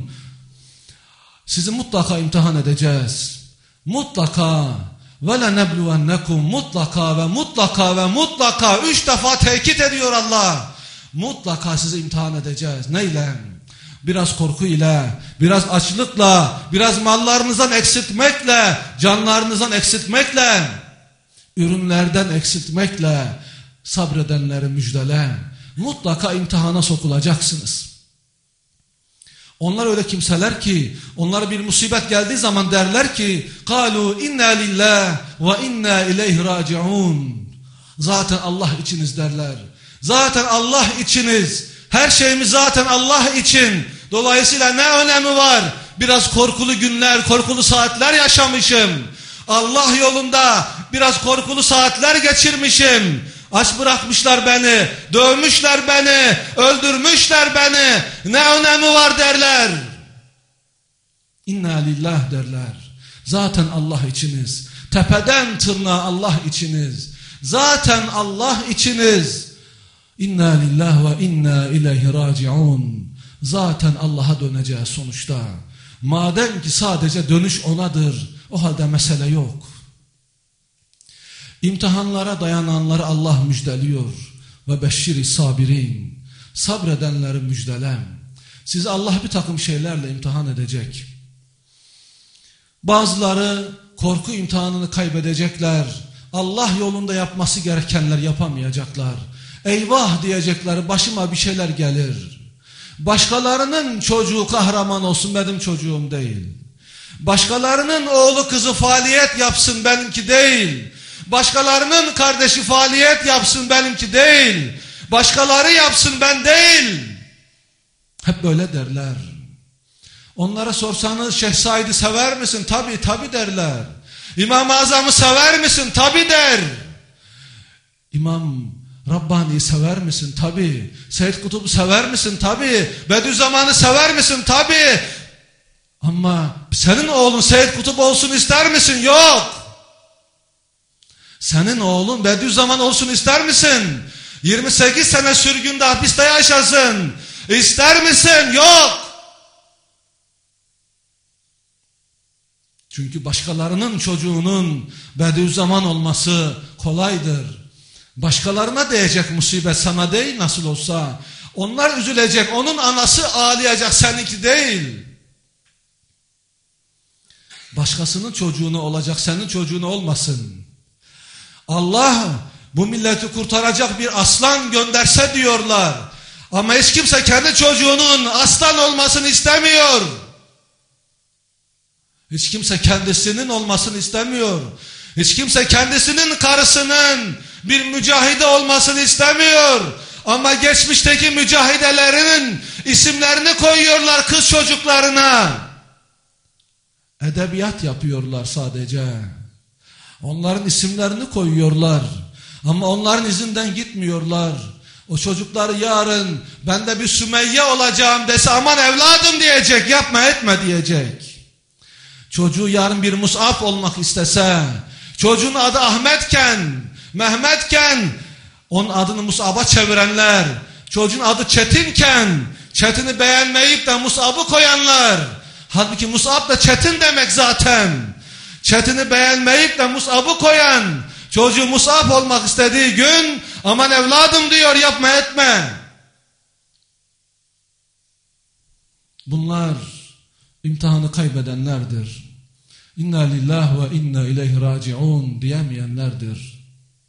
S2: Sizi mutlaka imtihan edeceğiz. Mutlaka. وَلَنَبْلُوَنَّكُمْ mutlaka ve mutlaka ve mutlaka, üç defa tekit ediyor Allah. Mutlaka sizi imtihan edeceğiz. Neyle? Biraz korku ile, biraz açlıkla, biraz mallarınızdan eksiltmekle, canlarınızdan eksiltmekle, ürünlerden eksiltmekle, sabredenleri müjdele. Mutlaka imtihana sokulacaksınız. Onlar öyle kimseler ki, onlara bir musibet geldiği zaman derler ki, قَالُوا اِنَّا لِلّٰهِ وَاِنَّا اِلَيْهِ رَاجِعُونَ. Zaten Allah içiniz derler. Zaten Allah içiniz. Her şeyimiz zaten Allah için. Dolayısıyla ne önemi var? Biraz korkulu günler, korkulu saatler yaşamışım. Allah yolunda biraz korkulu saatler geçirmişim. Aç bırakmışlar beni, dövmüşler beni, öldürmüşler beni. Ne önemi var derler. İnna lillah derler. Zaten Allah içiniz. Tepeden tırnağa Allah içiniz. Zaten Allah içiniz. İnna lillah ve inna ileyhi raciun. Zaten Allah'a döneceğiz sonuçta. Madem ki sadece dönüş onadır, o halde mesele yok. İmtihanlara dayananları Allah müjdeliyor. Ve beşşiri sabirin. Sabredenleri müjdelem. Sizi Allah bir takım şeylerle imtihan edecek. Bazıları korku imtihanını kaybedecekler. Allah yolunda yapması gerekenler yapamayacaklar. Eyvah diyecekler, başıma bir şeyler gelir. Başkalarının çocuğu kahraman olsun, benim çocuğum değil. Başkalarının oğlu kızı faaliyet yapsın, benimki değil. Başkalarının kardeşi faaliyet yapsın, benimki değil. Başkaları yapsın, ben değil. Hep böyle derler. Onlara sorsanız Şeyh Said'i sever misin? Tabi tabi derler. İmam-ı Azam'ı sever misin? Tabi der. İmam Rabbani'yi sever misin? Tabi. Seyyid Kutub'u sever misin? Tabi. Bediüzzaman'ı sever misin? Tabi. Ama senin oğlun Seyyid Kutup olsun ister misin? Yok. Senin oğlun Bediüzzaman olsun ister misin? yirmi sekiz sene sürgünde hapiste yaşasın. İster misin? Yok. Çünkü başkalarının çocuğunun Bediüzzaman olması kolaydır. Başkalarına değecek musibet, sana değil nasıl olsa. Onlar üzülecek, onun anası ağlayacak, seninki değil. Başkasının çocuğunu olacak, senin çocuğunu olmasın. Allah bu milleti kurtaracak bir aslan gönderse diyorlar. Ama hiç kimse kendi çocuğunun aslan olmasını istemiyor. Hiç kimse kendisinin olmasını istemiyor. Hiç kimse kendisinin karısının bir mücahide olmasını istemiyor. Ama geçmişteki mücahidelerin isimlerini koyuyorlar kız çocuklarına. Edebiyat yapıyorlar sadece. Onların isimlerini koyuyorlar. Ama onların izinden gitmiyorlar. O çocukları yarın ben de bir Sümeyye olacağım dese aman evladım diyecek, yapma etme diyecek. Çocuğu yarın bir Mus'ab olmak istese, çocuğun adı Ahmetken, Mehmetken, onun adını Mus'ab'a çevirenler, çocuğun adı Çetinken, Çetin'i beğenmeyip de Mus'ab'ı koyanlar, halbuki Mus'ab da Çetin demek zaten. Çetin'i beğenmeyip de Mus'ab'ı koyan, çocuğu Mus'ab olmak istediği gün aman evladım diyor, yapma etme. Bunlar imtihanı kaybedenlerdir. İnna lillah ve inna ileyhi raciun diyemeyenlerdir.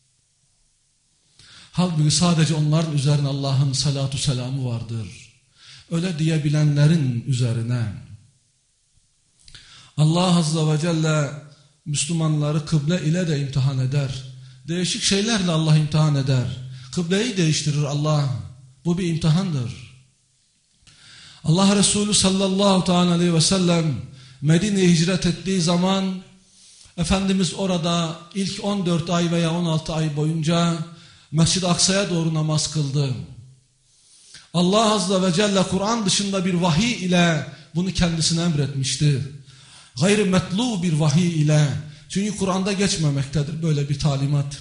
S2: Halbuki sadece onların üzerine Allah'ın salatu selamı vardır. Öyle diyebilenlerin üzerine. Allah Azze ve Celle Müslümanları kıble ile de imtihan eder. Değişik şeylerle Allah imtihan eder. Kıbleyi değiştirir Allah. Bu bir imtihandır. Allah Resulü sallallahu aleyhi ve sellem Medine'ye hicret ettiği zaman Efendimiz orada ilk on dört ay veya on altı ay boyunca Mescid-i Aksa'ya doğru namaz kıldı. Allah Azze ve Celle Kur'an dışında bir vahiy ile bunu kendisine emretmişti. Gayri metlu bir vahiy ile. Çünkü Kur'an'da geçmemektedir böyle bir talimat.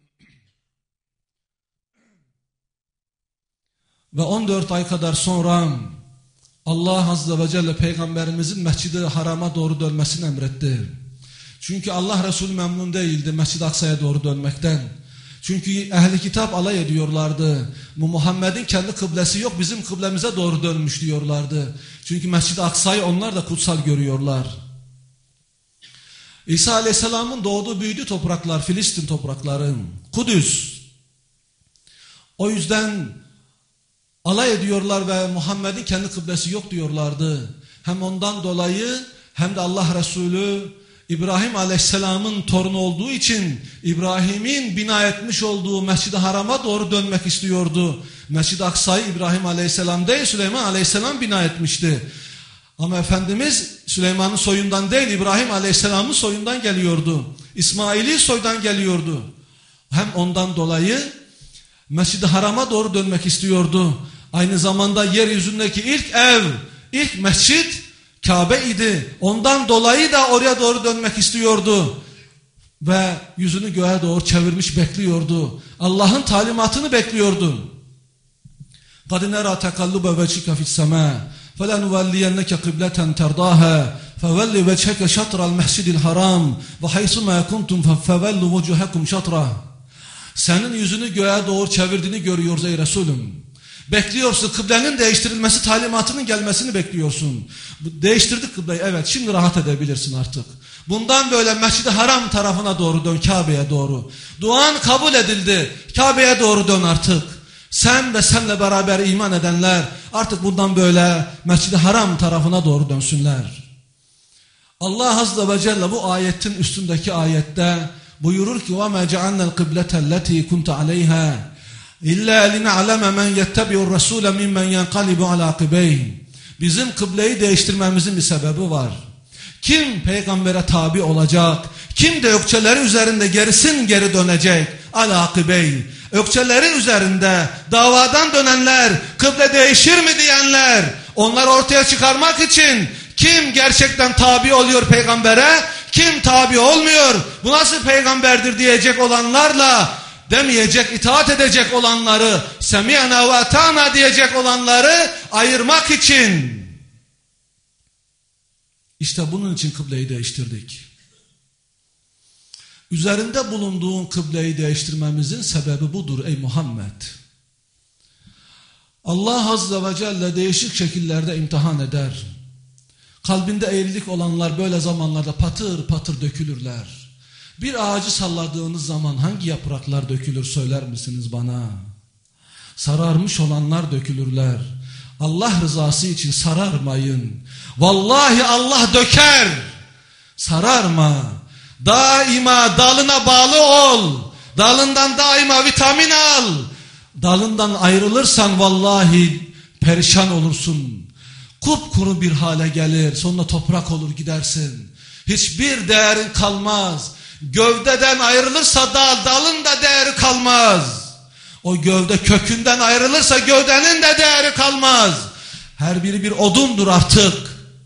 S2: Ve on dört ay kadar sonra Allah Azze ve Celle Peygamberimizin Mescid-i Haram'a doğru dönmesini emretti. Çünkü Allah Resulü memnun değildi Mescid-i Aksa'ya doğru dönmekten. Çünkü ehli kitap alay ediyorlardı. Bu Muhammed'in kendi kıblesi yok, bizim kıblemize doğru dönmüş diyorlardı. Çünkü Mescid-i Aksa'yı onlar da kutsal görüyorlar. İsa Aleyhisselam'ın doğduğu büyüdüğü topraklar, Filistin toprakları, Kudüs. O yüzden alay ediyorlar ve Muhammed'in kendi kıblesi yok diyorlardı. Hem ondan dolayı hem de Allah Resulü İbrahim Aleyhisselam'ın torunu olduğu için İbrahim'in bina etmiş olduğu Mescid-i Haram'a doğru dönmek istiyordu. Mescid-i Aksa'yı İbrahim Aleyhisselam değil Süleyman Aleyhisselam bina etmişti. Ama Efendimiz Süleyman'ın soyundan değil İbrahim Aleyhisselam'ın soyundan geliyordu. İsmail'i soydan geliyordu. Hem ondan dolayı Mescid-i Haram'a doğru dönmek istiyordu. Aynı zamanda yeryüzündeki ilk ev, ilk mescit Kabe idi. Ondan dolayı da oraya doğru dönmek istiyordu. Ve yüzünü göğe doğru çevirmiş bekliyordu. Allah'ın talimatını bekliyordu. قَدْ نَرَى تَقَلُّبَ وَجْهِكَ فِي السَّمَاءِ فَلَنُوَلِّيَنَّكَ قِبْلَةً تَرْضَاهَا فَوَلِّ وَجْهَكَ شَطْرَ الْمَسْجِدِ الْحَرَامِ وَحَيْثُمَا كُنْتُمْ فَوَلُّوا وُجُوهَكُمْ شَطْرَهُ. Senin yüzünü göğe doğru çevirdiğini görüyoruz ey Resulüm. Bekliyorsun, kıblenin değiştirilmesi, talimatının gelmesini bekliyorsun. Değiştirdik kıbleyi, evet, şimdi rahat edebilirsin artık. Bundan böyle Mescid-i Haram tarafına doğru dön, Kabe'ye doğru. Duan kabul edildi, Kabe'ye doğru dön artık. Sen ve senle beraber iman edenler artık bundan böyle Mescid-i Haram tarafına doğru dönsünler. Allah Azze ve Celle bu ayetin üstündeki ayette buyurur ki وَمَا جَعَلْنَا الْقِبْلَةَ الَّتِي كُنْتَ عَلَيْهَا İlla lin'alama men yettabi'ur rasule mimmen yanqalibu ala aqibeyn. Bizim kıbleyi değiştirmemizin bir sebebi var. Kim peygambere tabi olacak? Kim de ökçeleri üzerinde gerisin geri dönecek? Ala aqibeyn. Ökçeleri üzerinde davadan dönenler, kıble değişir mi diyenler, onları ortaya çıkarmak için kim gerçekten tabi oluyor peygambere? Kim tabi olmuyor? Bu nasıl peygamberdir diyecek olanlarla demeyecek, itaat edecek olanları, semi'na ve ata'na diyecek olanları ayırmak için. İşte bunun için kıbleyi değiştirdik. Üzerinde bulunduğun kıbleyi değiştirmemizin sebebi budur ey Muhammed. Allah Azze ve Celle değişik şekillerde imtihan eder. Kalbinde eğrilik olanlar böyle zamanlarda patır patır dökülürler. Bir ağacı salladığınız zaman hangi yapraklar dökülür söyler misiniz bana? Sararmış olanlar dökülürler. Allah rızası için sararmayın. Vallahi Allah döker. Sararma. Daima dalına bağlı ol. Dalından daima vitamin al. Dalından ayrılırsan vallahi perişan olursun. Kupkuru bir hale gelir. Sonra toprak olur gidersin. Hiçbir değerin kalmaz. Gövdeden ayrılırsa dal, dalın da değeri kalmaz. O gövde kökünden ayrılırsa gövdenin de değeri kalmaz. Her biri bir odundur artık.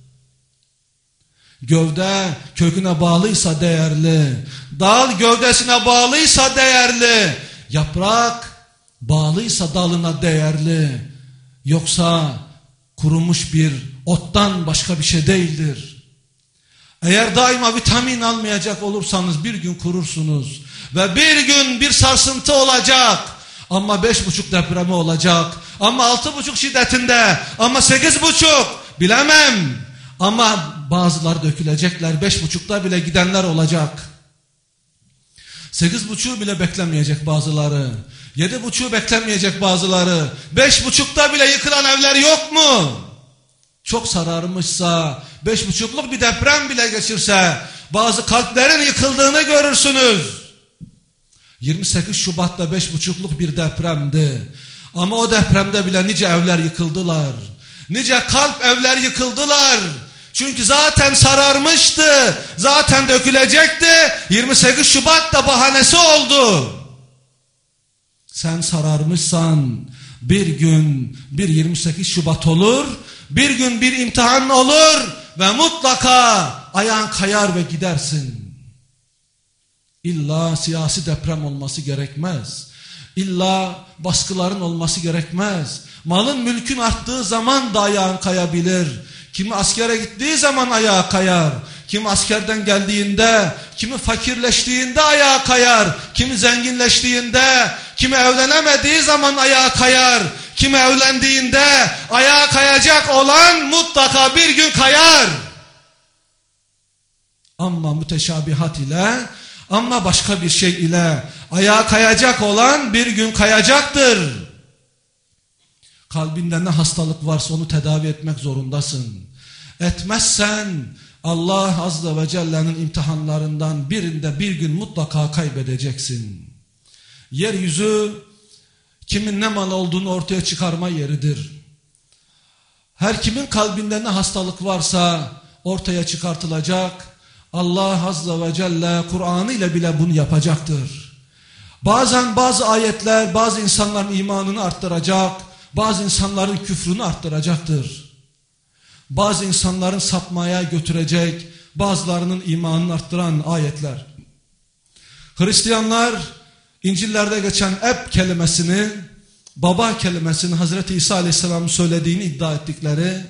S2: Gövde köküne bağlıysa değerli. Dal gövdesine bağlıysa değerli. Yaprak bağlıysa dalına değerli. Yoksa kurumuş bir ottan başka bir şey değildir. Eğer daima vitamin almayacak olursanız bir gün kurursunuz. Ve bir gün bir sarsıntı olacak. Ama beş buçuk depremi olacak. Ama altı buçuk şiddetinde. Ama sekiz buçuk. Bilemem. Ama bazıları dökülecekler. Beş buçukta bile gidenler olacak. Sekiz buçuğu bile beklemeyecek bazıları. Yedi buçuğu beklemeyecek bazıları. Beş buçukta bile yıkılan evler yok mu? Çok sararmışsa,
S1: beş buçukluk bir deprem bile geçirse bazı kalplerin yıkıldığını görürsünüz. yirmi sekiz Şubat'ta beş buçukluk bir depremdi. Ama o depremde bile nice evler yıkıldılar. Nice kalp evler yıkıldılar. Çünkü zaten sararmıştı. Zaten dökülecekti. yirmi sekiz Şubat da bahanesi oldu. Sen sararmışsan bir gün bir yirmi sekiz Şubat olur. Bir gün bir imtihan olur. Ve mutlaka ayağın kayar ve gidersin. İlla siyasi deprem olması gerekmez. İlla baskıların olması gerekmez. Malın mülkün arttığı zaman da ayağın kayabilir. Kimi askere gittiği zaman ayağa kayar. Kimi askerden geldiğinde, kimi fakirleştiğinde ayağa kayar. Kimi zenginleştiğinde, kimi evlenemediği zaman ayağa kayar. Kimi evlendiğinde ayağa kayacak olan mutlaka bir gün kayar. Ama müteşabihat ile, ama başka bir şey ile ayağa kayacak olan bir gün kayacaktır. Kalbinde ne hastalık varsa onu tedavi etmek zorundasın. Etmezsen Allah Azze ve Celle'nin imtihanlarından birinde bir gün mutlaka kaybedeceksin. Yeryüzü kimin ne mal olduğunu ortaya çıkarma yeridir. Her kimin kalbinde ne hastalık varsa ortaya çıkartılacak. Allah Azze ve Celle Kur'an'ı ile bile bunu yapacaktır. Bazen bazı ayetler bazı insanların imanını arttıracak, bazı insanların küfrünü arttıracaktır. Bazı insanların sapmaya götürecek, bazılarının imanını arttıran ayetler. Hristiyanlar İncil'lerde geçen eb kelimesini, baba kelimesini Hazreti İsa Aleyhisselam'ın söylediğini iddia ettikleri,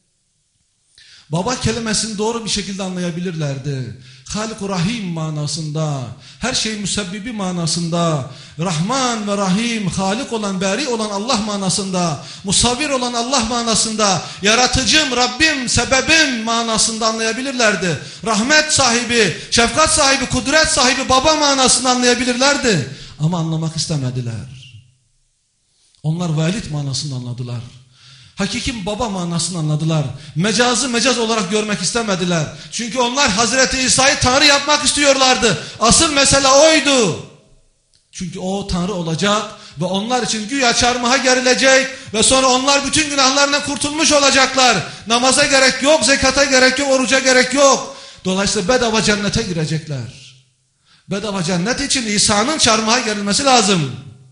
S1: baba kelimesini doğru bir şekilde anlayabilirlerdi. Halik-u Rahim manasında, her şeyin müsebbibi manasında, Rahman ve Rahim, Halik olan, Bari olan Allah manasında, Musavvir olan Allah manasında, Yaratıcım, Rabbim, Sebebim manasında anlayabilirlerdi. Rahmet sahibi, şefkat sahibi, kudret sahibi, baba manasında anlayabilirlerdi. Ama anlamak istemediler. Onlar velid manasını anladılar. Hakiki baba manasını anladılar. Mecazı mecaz olarak görmek istemediler. Çünkü onlar Hazreti İsa'yı Tanrı yapmak istiyorlardı. Asıl mesele oydu. Çünkü o Tanrı olacak ve onlar için güya çarmıha gerilecek ve sonra onlar bütün günahlarından kurtulmuş olacaklar. Namaza gerek yok, zekata gerek yok, oruca gerek yok. Dolayısıyla bedava cennete girecekler. Bedava cennet için İsa'nın çarmıha gerilmesi lazım.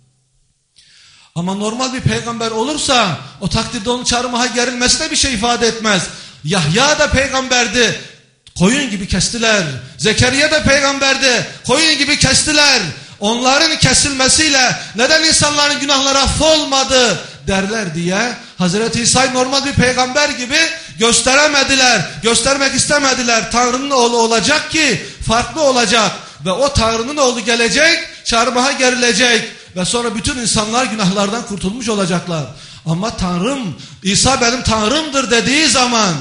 S1: Ama normal bir peygamber olursa o takdirde onun çarmıha gerilmesi de bir şey ifade etmez. Yahya da peygamberdi. Koyun gibi kestiler. Zekeriya da peygamberdi. Koyun gibi kestiler. Onların kesilmesiyle neden insanların günahları affolmadı derler diye Hazreti İsa'yı normal bir peygamber gibi gösteremediler. Göstermek istemediler. Tanrı'nın oğlu olacak ki farklı olacak. Ve o Tanrı'nın oğlu gelecek, çarmıha gerilecek. Ve sonra bütün insanlar günahlardan kurtulmuş olacaklar. Ama Tanrım, İsa benim Tanrımdır dediği zaman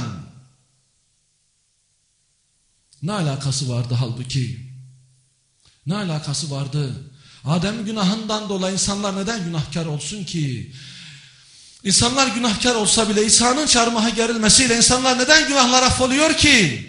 S1: ne alakası vardı halbuki? Ne alakası vardı? Adem'in günahından dolayı insanlar neden günahkar olsun ki? İnsanlar günahkar olsa bile İsa'nın çarmıha gerilmesiyle insanlar neden günahlar affoluyor ki?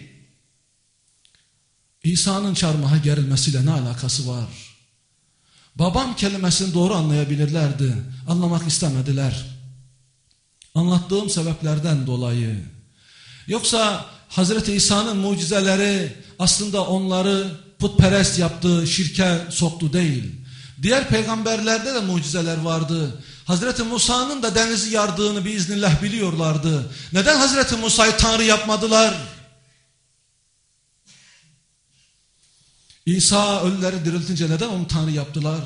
S1: İsa'nın çarmıha gerilmesiyle ne alakası var? Babam kelimesini doğru anlayabilirlerdi. Anlamak istemediler. Anlattığım sebeplerden dolayı. Yoksa Hazreti İsa'nın mucizeleri aslında onları putperest yaptı, şirke soktu değil. Diğer peygamberlerde de mucizeler vardı. Hazreti Musa'nın da denizi yardığını biiznillah biliyorlardı. Neden Hazreti Musa'yı Tanrı yapmadılar? İsa ölüleri diriltince neden onu Tanrı yaptılar?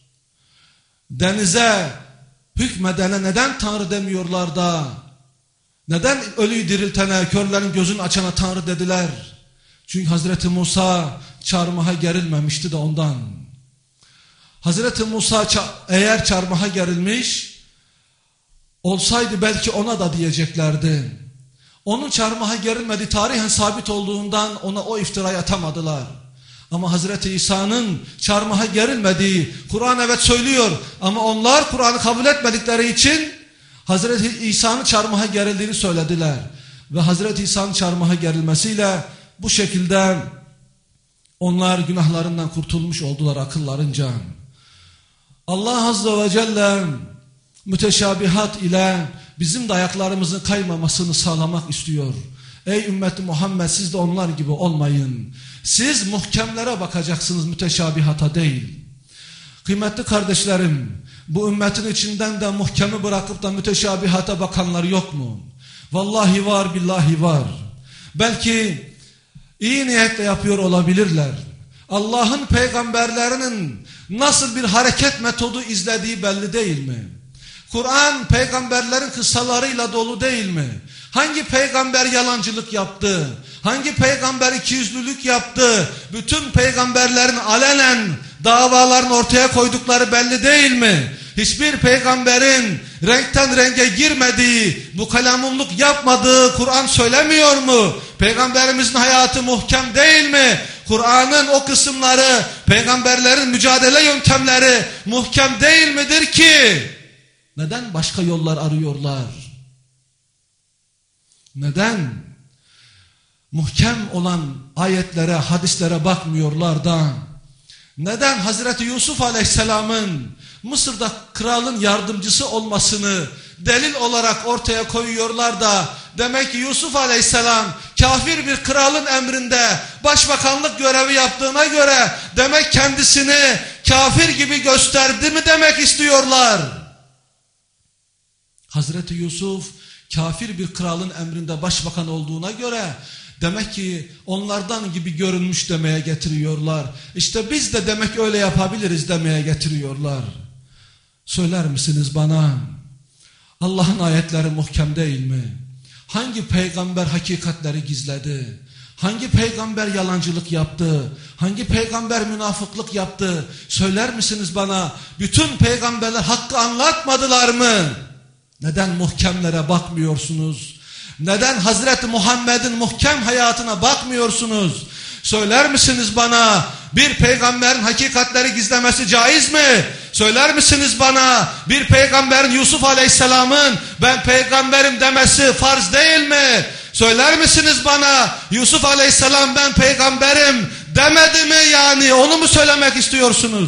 S1: Denize hükmedene neden Tanrı demiyorlar da? Neden ölüyü diriltene, körlerin gözünü açana Tanrı dediler? Çünkü Hazreti Musa çarmıha gerilmemişti de ondan. Hazreti Musa eğer çarmıha gerilmiş olsaydı belki ona da diyeceklerdi. Onun çarmıha gerilmediği tarihen sabit olduğundan ona o iftirayı atamadılar. Ama Hazreti İsa'nın çarmıha gerilmediği Kur'an evet söylüyor. Ama onlar Kur'an'ı kabul etmedikleri için Hazreti İsa'nın çarmıha gerildiğini söylediler.
S2: ve Hazreti İsa'nın çarmıha gerilmesiyle bu şekilde onlar günahlarından kurtulmuş oldular akıllarınca. Allah Azze ve Celle müteşabihat ile bizim de ayaklarımızın kaymamasını sağlamak istiyor. Ey ümmeti Muhammed, siz de onlar gibi olmayın. Siz muhkemlere bakacaksınız, müteşabihata değil. Kıymetli kardeşlerim, bu ümmetin içinden de muhkemi bırakıp da müteşabihata bakanlar yok mu? Vallahi var, billahi var. Belki iyi niyetle yapıyor olabilirler. Allah'ın peygamberlerinin nasıl bir hareket metodu izlediği belli değil mi? Kur'an peygamberlerin kıssalarıyla dolu değil mi? Hangi peygamber yalancılık yaptı? Hangi peygamber ikiyüzlülük yaptı? Bütün peygamberlerin alenen davalarını ortaya koydukları belli değil mi? Hiçbir peygamberin renkten renge girmediği, bu kalamunluk yapmadığı Kur'an söylemiyor mu? Peygamberimizin hayatı muhkem değil mi? Kur'an'ın o kısımları, peygamberlerin mücadele yöntemleri muhkem değil midir ki? Neden başka yollar arıyorlar? Neden muhkem olan ayetlere, hadislere bakmıyorlar da? Neden Hazreti Yusuf Aleyhisselam'ın Mısır'da kralın yardımcısı olmasını delil olarak ortaya koyuyorlar da, demek ki Yusuf Aleyhisselam kafir bir kralın emrinde başbakanlık görevi yaptığına göre demek kendisini kafir gibi gösterdi mi demek istiyorlar? Hazreti Yusuf kafir bir kralın emrinde başbakan olduğuna göre demek ki onlardan gibi görünmüş demeye getiriyorlar. İşte biz de demek öyle yapabiliriz demeye getiriyorlar. Söyler misiniz bana, Allah'ın ayetleri muhkem değil mi? Hangi peygamber hakikatleri gizledi? Hangi peygamber yalancılık yaptı? Hangi peygamber münafıklık yaptı? Söyler misiniz bana, bütün peygamberler hakkı anlatmadılar mı? Neden muhkemlere bakmıyorsunuz? Neden Hazreti Muhammed'in muhkem hayatına bakmıyorsunuz? Söyler misiniz bana, bir peygamberin hakikatleri gizlemesi caiz mi? Söyler misiniz bana, bir peygamberin Yusuf Aleyhisselam'ın ben peygamberim demesi farz değil mi? Söyler misiniz bana, Yusuf Aleyhisselam ben peygamberim demedi mi yani? Onu mu söylemek istiyorsunuz?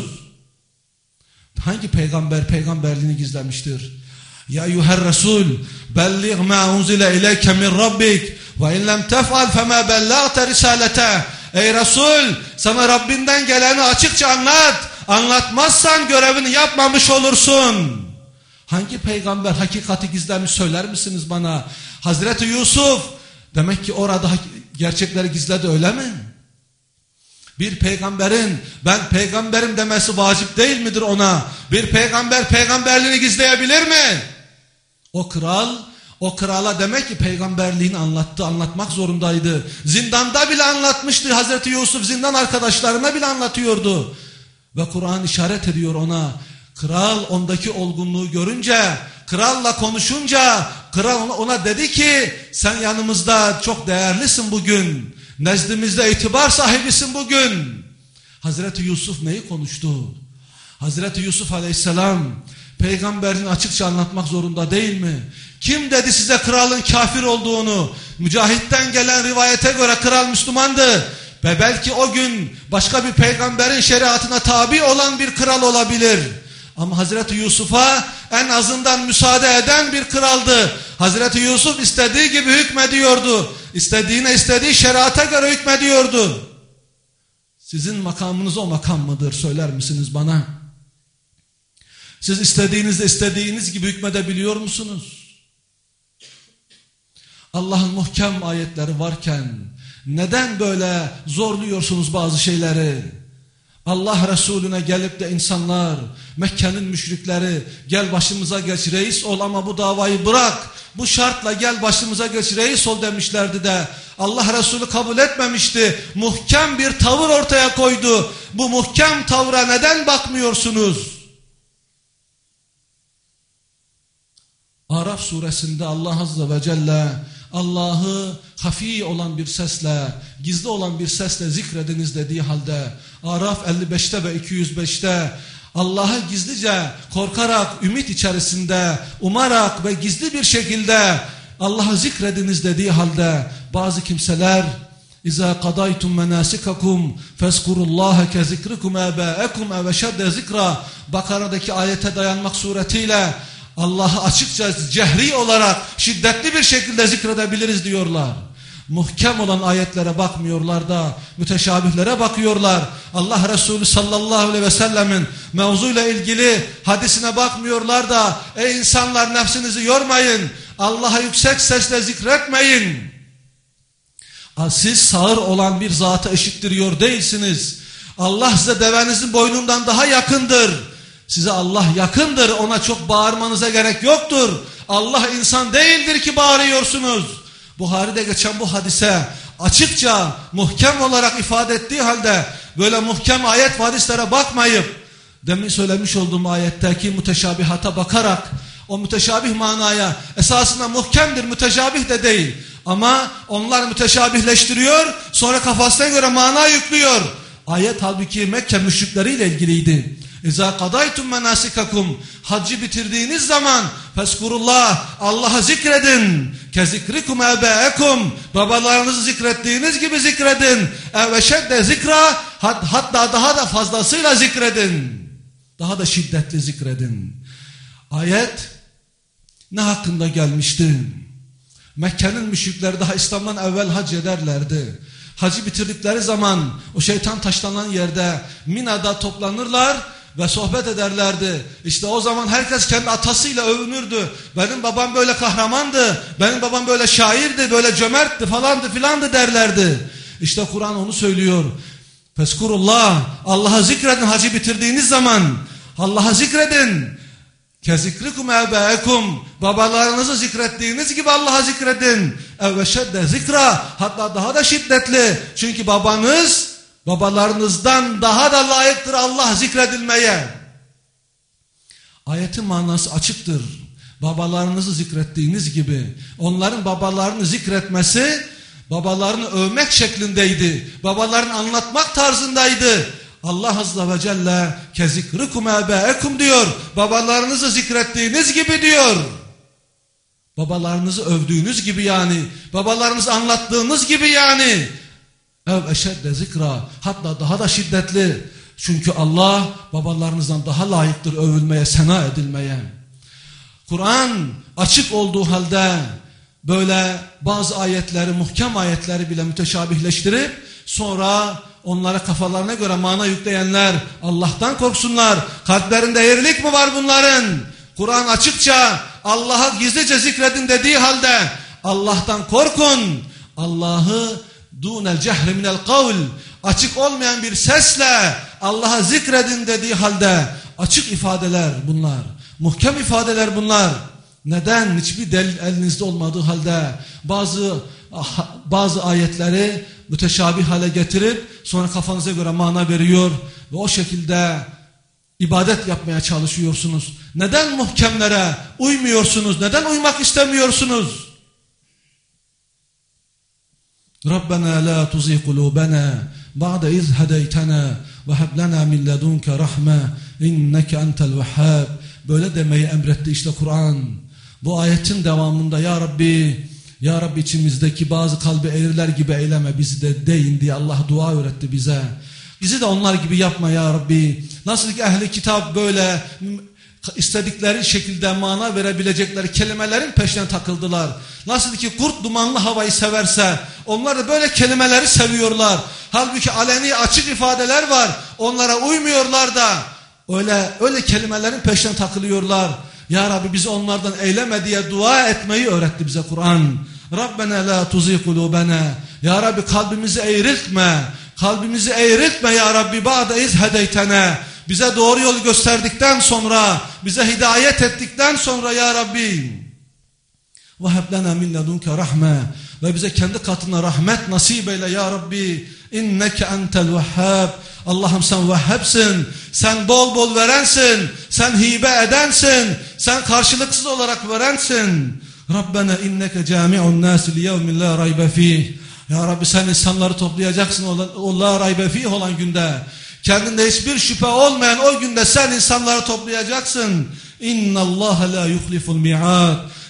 S2: Hangi peygamber peygamberliğini gizlemiştir? Ya eyyuher Resul belliğ ma unzile ileyke min rabbik ve in lem tef'al fema bellagte risalete. Ey Resul, sana Rabbinden geleni açıkça anlat. Anlatmazsan görevini yapmamış olursun. Hangi peygamber hakikati gizlemiş söyler misiniz bana? Hazreti Yusuf demek ki orada gerçekleri gizledi, öyle mi? Bir peygamberin ben peygamberim demesi vacip değil midir ona? Bir peygamber peygamberliğini gizleyebilir mi? O kral, o krala demek ki peygamberliğini anlattı, anlatmak zorundaydı. Zindanda bile anlatmıştı Hazreti Yusuf, zindan arkadaşlarına bile anlatıyordu. Ve Kur'an işaret ediyor ona. Kral ondaki olgunluğu görünce, kralla konuşunca, kral ona, ona dedi ki sen yanımızda çok değerlisin bugün. Nezdimizde itibar sahibisin bugün. Hazreti Yusuf neyi konuştu? Hazreti Yusuf Aleyhisselam peygamberini açıkça anlatmak zorunda değil mi? Kim dedi size kralın kafir olduğunu? Mücahit'ten gelen rivayete göre kral Müslümandı. Ve belki o gün başka bir peygamberin şeriatına tabi olan bir kral olabilir. Ama Hazreti Yusuf'a en azından müsaade eden bir kraldı. Hazreti Yusuf istediği gibi hükmediyordu. İstediğine istediği şeriata göre hükmediyordu. Sizin makamınız o makam mıdır söyler misiniz bana? Siz istediğinizde istediğiniz gibi hükmedebiliyor musunuz? Allah'ın muhkem ayetleri varken neden böyle zorluyorsunuz bazı şeyleri? Allah Resulüne gelip de insanlar, Mekke'nin müşrikleri gel başımıza geç reis ol ama bu davayı bırak. Bu şartla gel başımıza geç reis ol demişlerdi de Allah Resulü kabul etmemişti. Muhkem bir tavır ortaya koydu. Bu muhkem tavra neden bakmıyorsunuz? Araf suresinde Allah Azze ve Celle Allah'ı hafi olan bir sesle, gizli olan bir sesle zikrediniz dediği halde Araf elli beşte ve iki yüz beşte Allah'ı gizlice korkarak, ümit içerisinde, umarak ve gizli bir şekilde Allah'ı zikrediniz dediği halde bazı kimseler İza qadaytum menasikakum fezkurullaha kezikrikum abaakum ev şedde zikra Bakara'daki ayete dayanmak suretiyle Allah'ı açıkça cehri olarak şiddetli bir şekilde zikredebiliriz diyorlar. Muhkem olan ayetlere bakmıyorlar da müteşabihlere bakıyorlar. Allah Resulü sallallahu aleyhi ve sellemin mevzuyla ilgili hadisine bakmıyorlar da ey insanlar nefsinizi yormayın. Allah'a yüksek sesle zikretmeyin. Siz sağır olan bir zatı eşittiriyor değilsiniz. Allah size devenizin boynundan daha yakındır. Size Allah yakındır. Ona çok bağırmanıza gerek yoktur. Allah insan değildir ki bağırıyorsunuz. Buhari'de geçen bu hadise açıkça muhkem olarak ifade ettiği halde böyle muhkem ayet ve hadislere bakmayıp demin söylemiş olduğum ayetteki müteşabihata bakarak o müteşabih manaya esasında muhkemdir, müteşabih de değil. Ama onlar müteşabihleştiriyor, sonra kafasına göre mana yüklüyor. Ayet halbuki Mekke müşrikleriyle ilgiliydi. İza kadaytum menasikakum haccı bitirdiğiniz zaman feskurullah Allah'ı zikredin. Kezikrikum ebâekum babalarınızı zikrettiğiniz gibi zikredin. Ev şedde zikra hatta daha da fazlasıyla zikredin. Daha da şiddetli zikredin. Ayet ne hakkında gelmişti? Mekke'nin müşrikleri daha İslam'dan evvel hac ederlerdi. Hacı bitirdikleri zaman o şeytan taşlanan yerde Mina'da toplanırlar ve sohbet ederlerdi. İşte o zaman herkes kendi atasıyla övünürdü. Benim babam böyle kahramandı, benim babam böyle şairdi, böyle cömertti falandı filandı derlerdi. İşte Kur'an onu söylüyor. Feskurullah, Allah'a zikredin hacı bitirdiğiniz zaman. Allah'a zikredin. Kezikrikum ebâekum babalarınızı zikrettiğiniz gibi Allah'a zikredin. Ev şedde zikra hatta daha da şiddetli. Çünkü babanız babalarınızdan daha da layıktır Allah zikredilmeye. Ayetin manası açıktır. Babalarınızı zikrettiğiniz gibi onların babalarını zikretmesi babalarını övmek şeklindeydi. Babalarını anlatmak tarzındaydı. Allah Azze ve Celle kezikrikum ebâekum diyor. Babalarınızı zikrettiğiniz gibi diyor. Babalarınızı övdüğünüz gibi yani. Babalarınızı anlattığınız gibi yani. Ev eşedde zikra hatta daha da şiddetli. Çünkü Allah babalarınızdan daha layıktır övülmeye, sena edilmeye. Kur'an açık olduğu halde böyle bazı ayetleri, muhkem ayetleri bile müteşabihleştirip sonra onlara kafalarına göre mana yükleyenler Allah'tan korksunlar. Kalplerinde eğrilik mi var bunların? Kur'an açıkça Allah'a gizlice zikredin dediği halde Allah'tan korkun. Allah'ı dunel cehri minel kavl açık olmayan bir sesle Allah'a zikredin dediği halde açık ifadeler bunlar. Muhkem ifadeler bunlar. Neden? Hiçbir delil elinizde olmadığı halde bazı bazı ayetleri müteşabih hale getirip sonra kafanıza göre mana veriyor ve o şekilde ibadet yapmaya çalışıyorsunuz. Neden muhkemlere uymuyorsunuz? Neden uymak istemiyorsunuz? Rabbena la tuzigh kulubana ba'de iz hedeytena ve heb lana min ledunke rahme inneke entel vehhab. Böyle demeyi emretti işte Kur'an. Bu ayetin devamında ya Rabbi, ya Rabbi içimizdeki bazı kalbi eğriler gibi eyleme bizi de deyin diye Allah dua öğretti bize. Bizi de onlar gibi yapma ya Rabbi. Nasıl ki ehli kitap böyle istedikleri şekilde mana verebilecekleri kelimelerin peşine takıldılar. Nasıl ki kurt dumanlı havayı severse onlar da böyle kelimeleri seviyorlar. Halbuki aleni açık ifadeler var. Onlara uymuyorlar da öyle öyle kelimelerin peşine takılıyorlar. Ya Rabbi bizi onlardan eyleme diye dua etmeyi öğretti bize Kur'an. Rabbena la tuzigh kulubana. Ya Rabbi kalbimizi eğriltme. Kalbimizi eğriltme ya Rabbi ba'de iz hedeytena. Bize doğru yolu gösterdikten sonra, bize hidayet ettikten sonra ya Rabbi. Ve heb lana min ledunke rahme. Ve bize kendi katına rahmet nasip eyle ya Rabbi. İnneke entel vehhab. Allah'ım sen vehhabsin. Sen bol bol verensin. Sen hibe edensin. Sen karşılıksız olarak verensin. Rabbena inneke cami'un nasi li yevmin la raybe fih. Ya Rabbi sen insanları toplayacaksın o la raybe fih olan günde. Kendinde hiçbir şüphe olmayan o günde sen insanları toplayacaksın. İnnallaha la yuhliful mi'ad.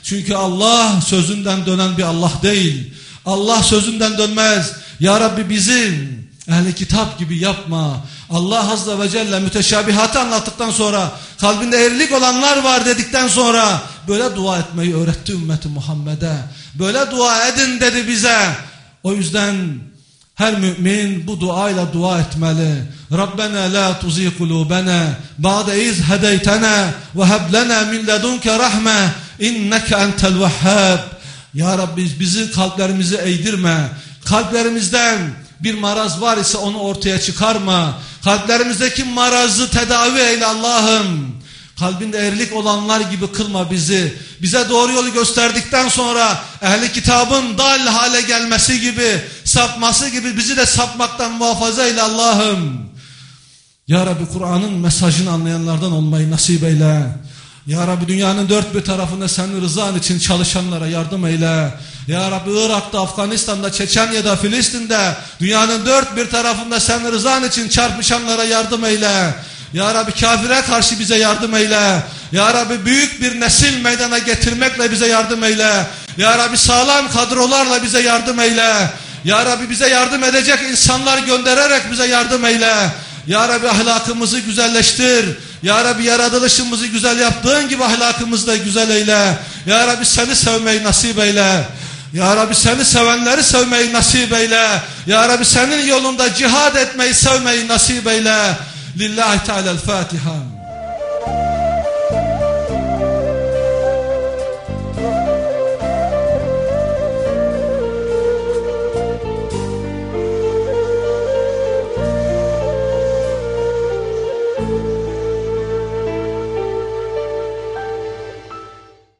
S2: Çünkü Allah sözünden dönen bir Allah değil. Allah sözünden dönmez. Ya Rabbi bizim ehli kitap gibi yapma. Allah Azze ve Celle müteşabihatı anlattıktan sonra, kalbinde eğrilik olanlar var dedikten sonra böyle dua etmeyi öğretti ümmeti Muhammed'e. Böyle dua edin dedi bize. O yüzden her mümin bu duayla dua etmeli. Rabbena la tuzi kulubena ba'de iz hedeytena ve heb lena min ledunke rahme inneke entel vehhab. Ya Rabbi bizi, kalplerimizi eğdirme. Kalplerimizden bir maraz var ise onu ortaya çıkarma. Kalplerimizdeki marazı tedavi eyle Allah'ım. Kalbinde eğrilik olanlar gibi kılma bizi. Bize doğru yolu gösterdikten sonra ehli kitabın dal hale gelmesi gibi, sapması gibi bizi de sapmaktan muhafaza eyle Allah'ım. Ya Rabbi Kur'an'ın mesajını anlayanlardan olmayı nasip eyle. Ya Rabbi dünyanın dört bir tarafında senin rızan için çalışanlara yardım eyle. Ya Rabbi Irak'ta, Afganistan'da, Çeçenya'da, Filistin'de dünyanın dört bir tarafında senin rızan için çarpışanlara yardım eyle. Ya Rabbi kafire karşı bize yardım eyle. Ya Rabbi büyük bir nesil meydana getirmekle bize yardım eyle. Ya Rabbi sağlam kadrolarla bize yardım eyle. Ya Rabbi bize yardım edecek insanlar göndererek bize yardım eyle. Ya Rabbi ahlakımızı güzelleştir. Ya Rabbi yaratılışımızı güzel yaptığın gibi ahlakımızı da güzel eyle. Ya Rabbi seni sevmeyi nasip eyle. Ya Rabbi seni sevenleri sevmeyi nasip eyle. Ya Rabbi senin yolunda cihad etmeyi sevmeyi nasip eyle. Lillahi Teala'l-Fatiha.